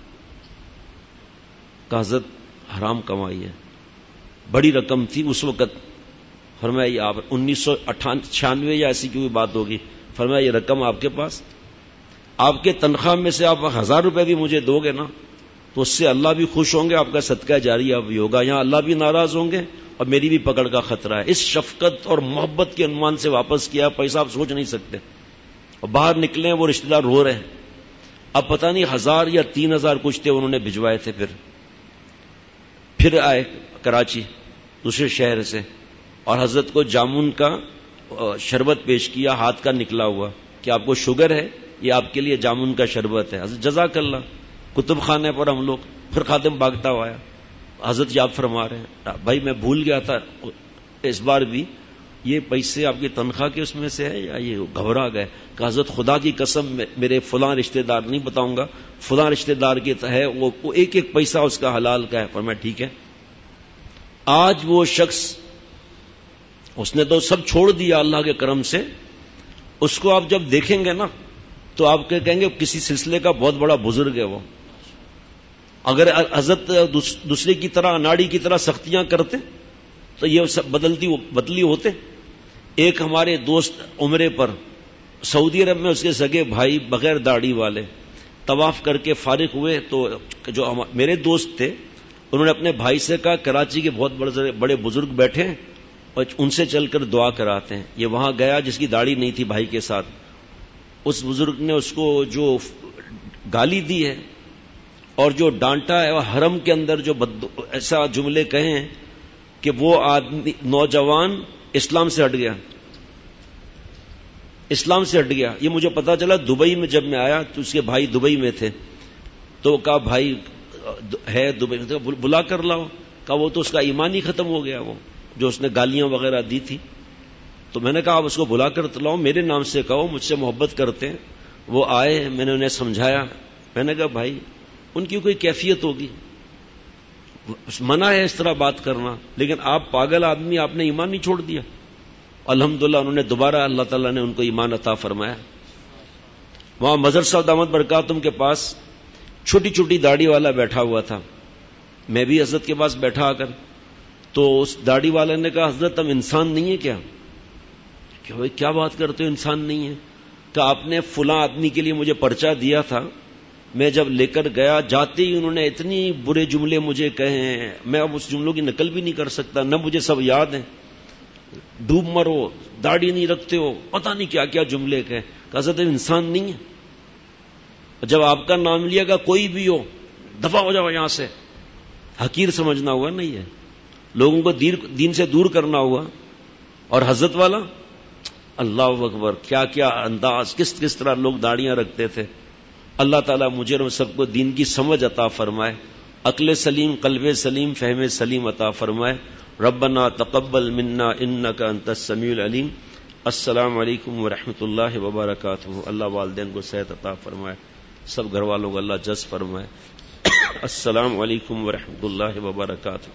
کہ حضرت حرام کمائی ہے. بڑی رقم تھی اس وقت. فرمایا یہ آپ انیس سو چھیانوے یا ایسی کوئی بات ہوگی. فرمایا یہ رقم آپ کے پاس، آپ کے تنخواہ میں سے آپ ہزار روپے بھی مجھے دو گے نا تو اس سے اللہ بھی خوش ہوں گے، آپ کا صدقہ جاریہ بھی ہوگا. یہاں اللہ بھی ناراض ہوں گے اور میری بھی پکڑ کا خطرہ ہے. اس شفقت اور محبت کے عنوان سے واپس کیا. پیسہ آپ سوچ نہیں سکتے. اور باہر نکلے وہ رشتہ دار رو رہے ہیں. اب پتہ نہیں ہزار یا تین ہزار کچھ تھے انہوں نے بھجوائے تھے. پھر پھر آئے کراچی دوسرے شہر سے اور حضرت کو جامن کا شربت پیش کیا، ہاتھ کا نکلا ہوا کہ آپ کو شوگر ہے، یہ آپ کے لیے جامن کا شربت ہے. حضرت جزاک اللہ. کتب خانے پر ہم لوگ. پھر خادم بھاگتا ہوا آیا. حضرت یاد فرما رہے ہیں بھائی میں بھول گیا تھا اس بار بھی، یہ پیسے آپ کی تنخواہ کے اس میں سے ہے یا یہ؟ گھبرا گئے کہ حضرت خدا کی قسم میرے فلاں رشتہ دار نہیں بتاؤں گا، فلاں رشتہ دار کے ہے وہ ایک ایک پیسہ اس کا حلال کا ہے. فرمایا ٹھیک ہے. آج وہ شخص اس نے تو سب چھوڑ دیا اللہ کے کرم سے. اس کو آپ جب دیکھیں گے نا تو آپ کہیں گے کسی سلسلے کا بہت بڑا بزرگ ہے وہ. اگر حضرت دوسرے کی طرح اناڑی کی طرح سختیاں کرتے تو یہ سب بدلتی بدلی ہوتے. ایک ہمارے دوست عمرے پر سعودی عرب میں اس کے سگے بھائی بغیر داڑھی والے طواف کر کے فارغ ہوئے تو جو میرے دوست تھے انہوں نے اپنے بھائی سے کہا کراچی کے بہت بڑے بڑے بزرگ بیٹھے ہیں اور ان سے چل کر دعا کراتے ہیں. یہ وہاں گیا جس کی داڑھی نہیں تھی بھائی کے ساتھ. اس بزرگ نے اس کو جو گالی دی ہے اور جو ڈانٹا ہے، حرم کے اندر جو ایسا جملے کہے ہیں کہ وہ آدمی نوجوان اسلام سے ہٹ گیا، اسلام سے ہٹ گیا. یہ مجھے پتا چلا دبئی میں جب میں آیا تو اس کے بھائی دبئی میں تھے، تو کہا بھائی ہے دبئی میں، بلا کر لاؤ. کہا وہ تو اس کا ایمان ہی ختم ہو گیا، وہ جو اس نے گالیاں وغیرہ دی تھی. تو میں نے کہا آپ اس کو بلا کر لاؤ، میرے نام سے کہو، مجھ سے محبت کرتے ہیں. وہ آئے، میں نے انہیں سمجھایا. میں نے کہا بھائی ان کی کوئی کیفیت ہوگی، منع ہے اس طرح بات کرنا، لیکن آپ پاگل آدمی، آپ نے ایمان نہیں چھوڑ دیا. الحمدللہ انہوں نے دوبارہ اللہ تعالیٰ نے ان کو ایمان عطا فرمایا. وہاں مظہر صاحب دامت برکاتہم کے پاس چھوٹی چھوٹی داڑھی والا بیٹھا ہوا تھا. میں بھی حضرت کے پاس بیٹھا آ کر، تو اس داڑھی والے نے کہا حضرت ہم انسان نہیں ہیں کیا؟ کہ بھائی کیا بات کرتے ہو انسان نہیں ہے؟ کہ آپ نے فلاں آدمی کے لیے مجھے پرچہ دیا تھا، میں جب لے کر گیا جاتے ہی انہوں نے اتنی برے جملے مجھے کہے ہیں، میں اب اس جملوں کی نقل بھی نہیں کر سکتا، نہ مجھے سب یاد ہیں. ڈوب مرو، داڑھی نہیں رکھتے ہو، پتہ نہیں کیا کیا جملے کہے. کہ حضرت انسان نہیں ہے، جب آپ کا نام لیا گا کوئی بھی ہو دفع ہو جاؤ یہاں سے. حقیر سمجھنا ہوا نہیں ہے، لوگوں کو دین سے دور کرنا ہوا. اور حضرت والا اللہ اکبر، کیا کیا انداز، کس کس طرح لوگ داڑیاں رکھتے تھے. اللہ تعالیٰ مجھے اور سب کو دین کی سمجھ عطا فرمائے، عقل سلیم، قلب سلیم، فہم سلیم عطا فرمائے. ربنا تقبل منا انک انت السمیع العلیم. السلام علیکم ورحمۃ اللہ وبرکاتہ. اللہ والدین کو صحت عطا فرمائے، سب گھر والوں کو اللہ جز فرمائے. السلام علیکم ورحمۃ اللہ وبرکاتہ.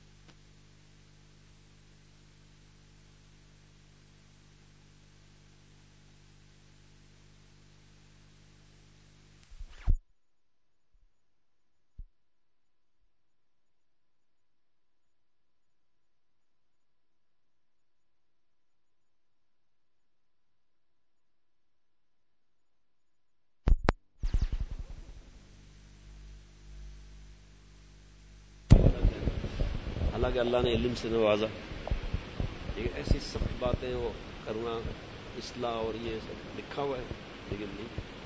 حالانکہ اللہ نے علم سے نوازا، ایسی سب باتیں وہ کرنا، اصلاح اور یہ سب لکھا ہوا ہے لیکن نہیں.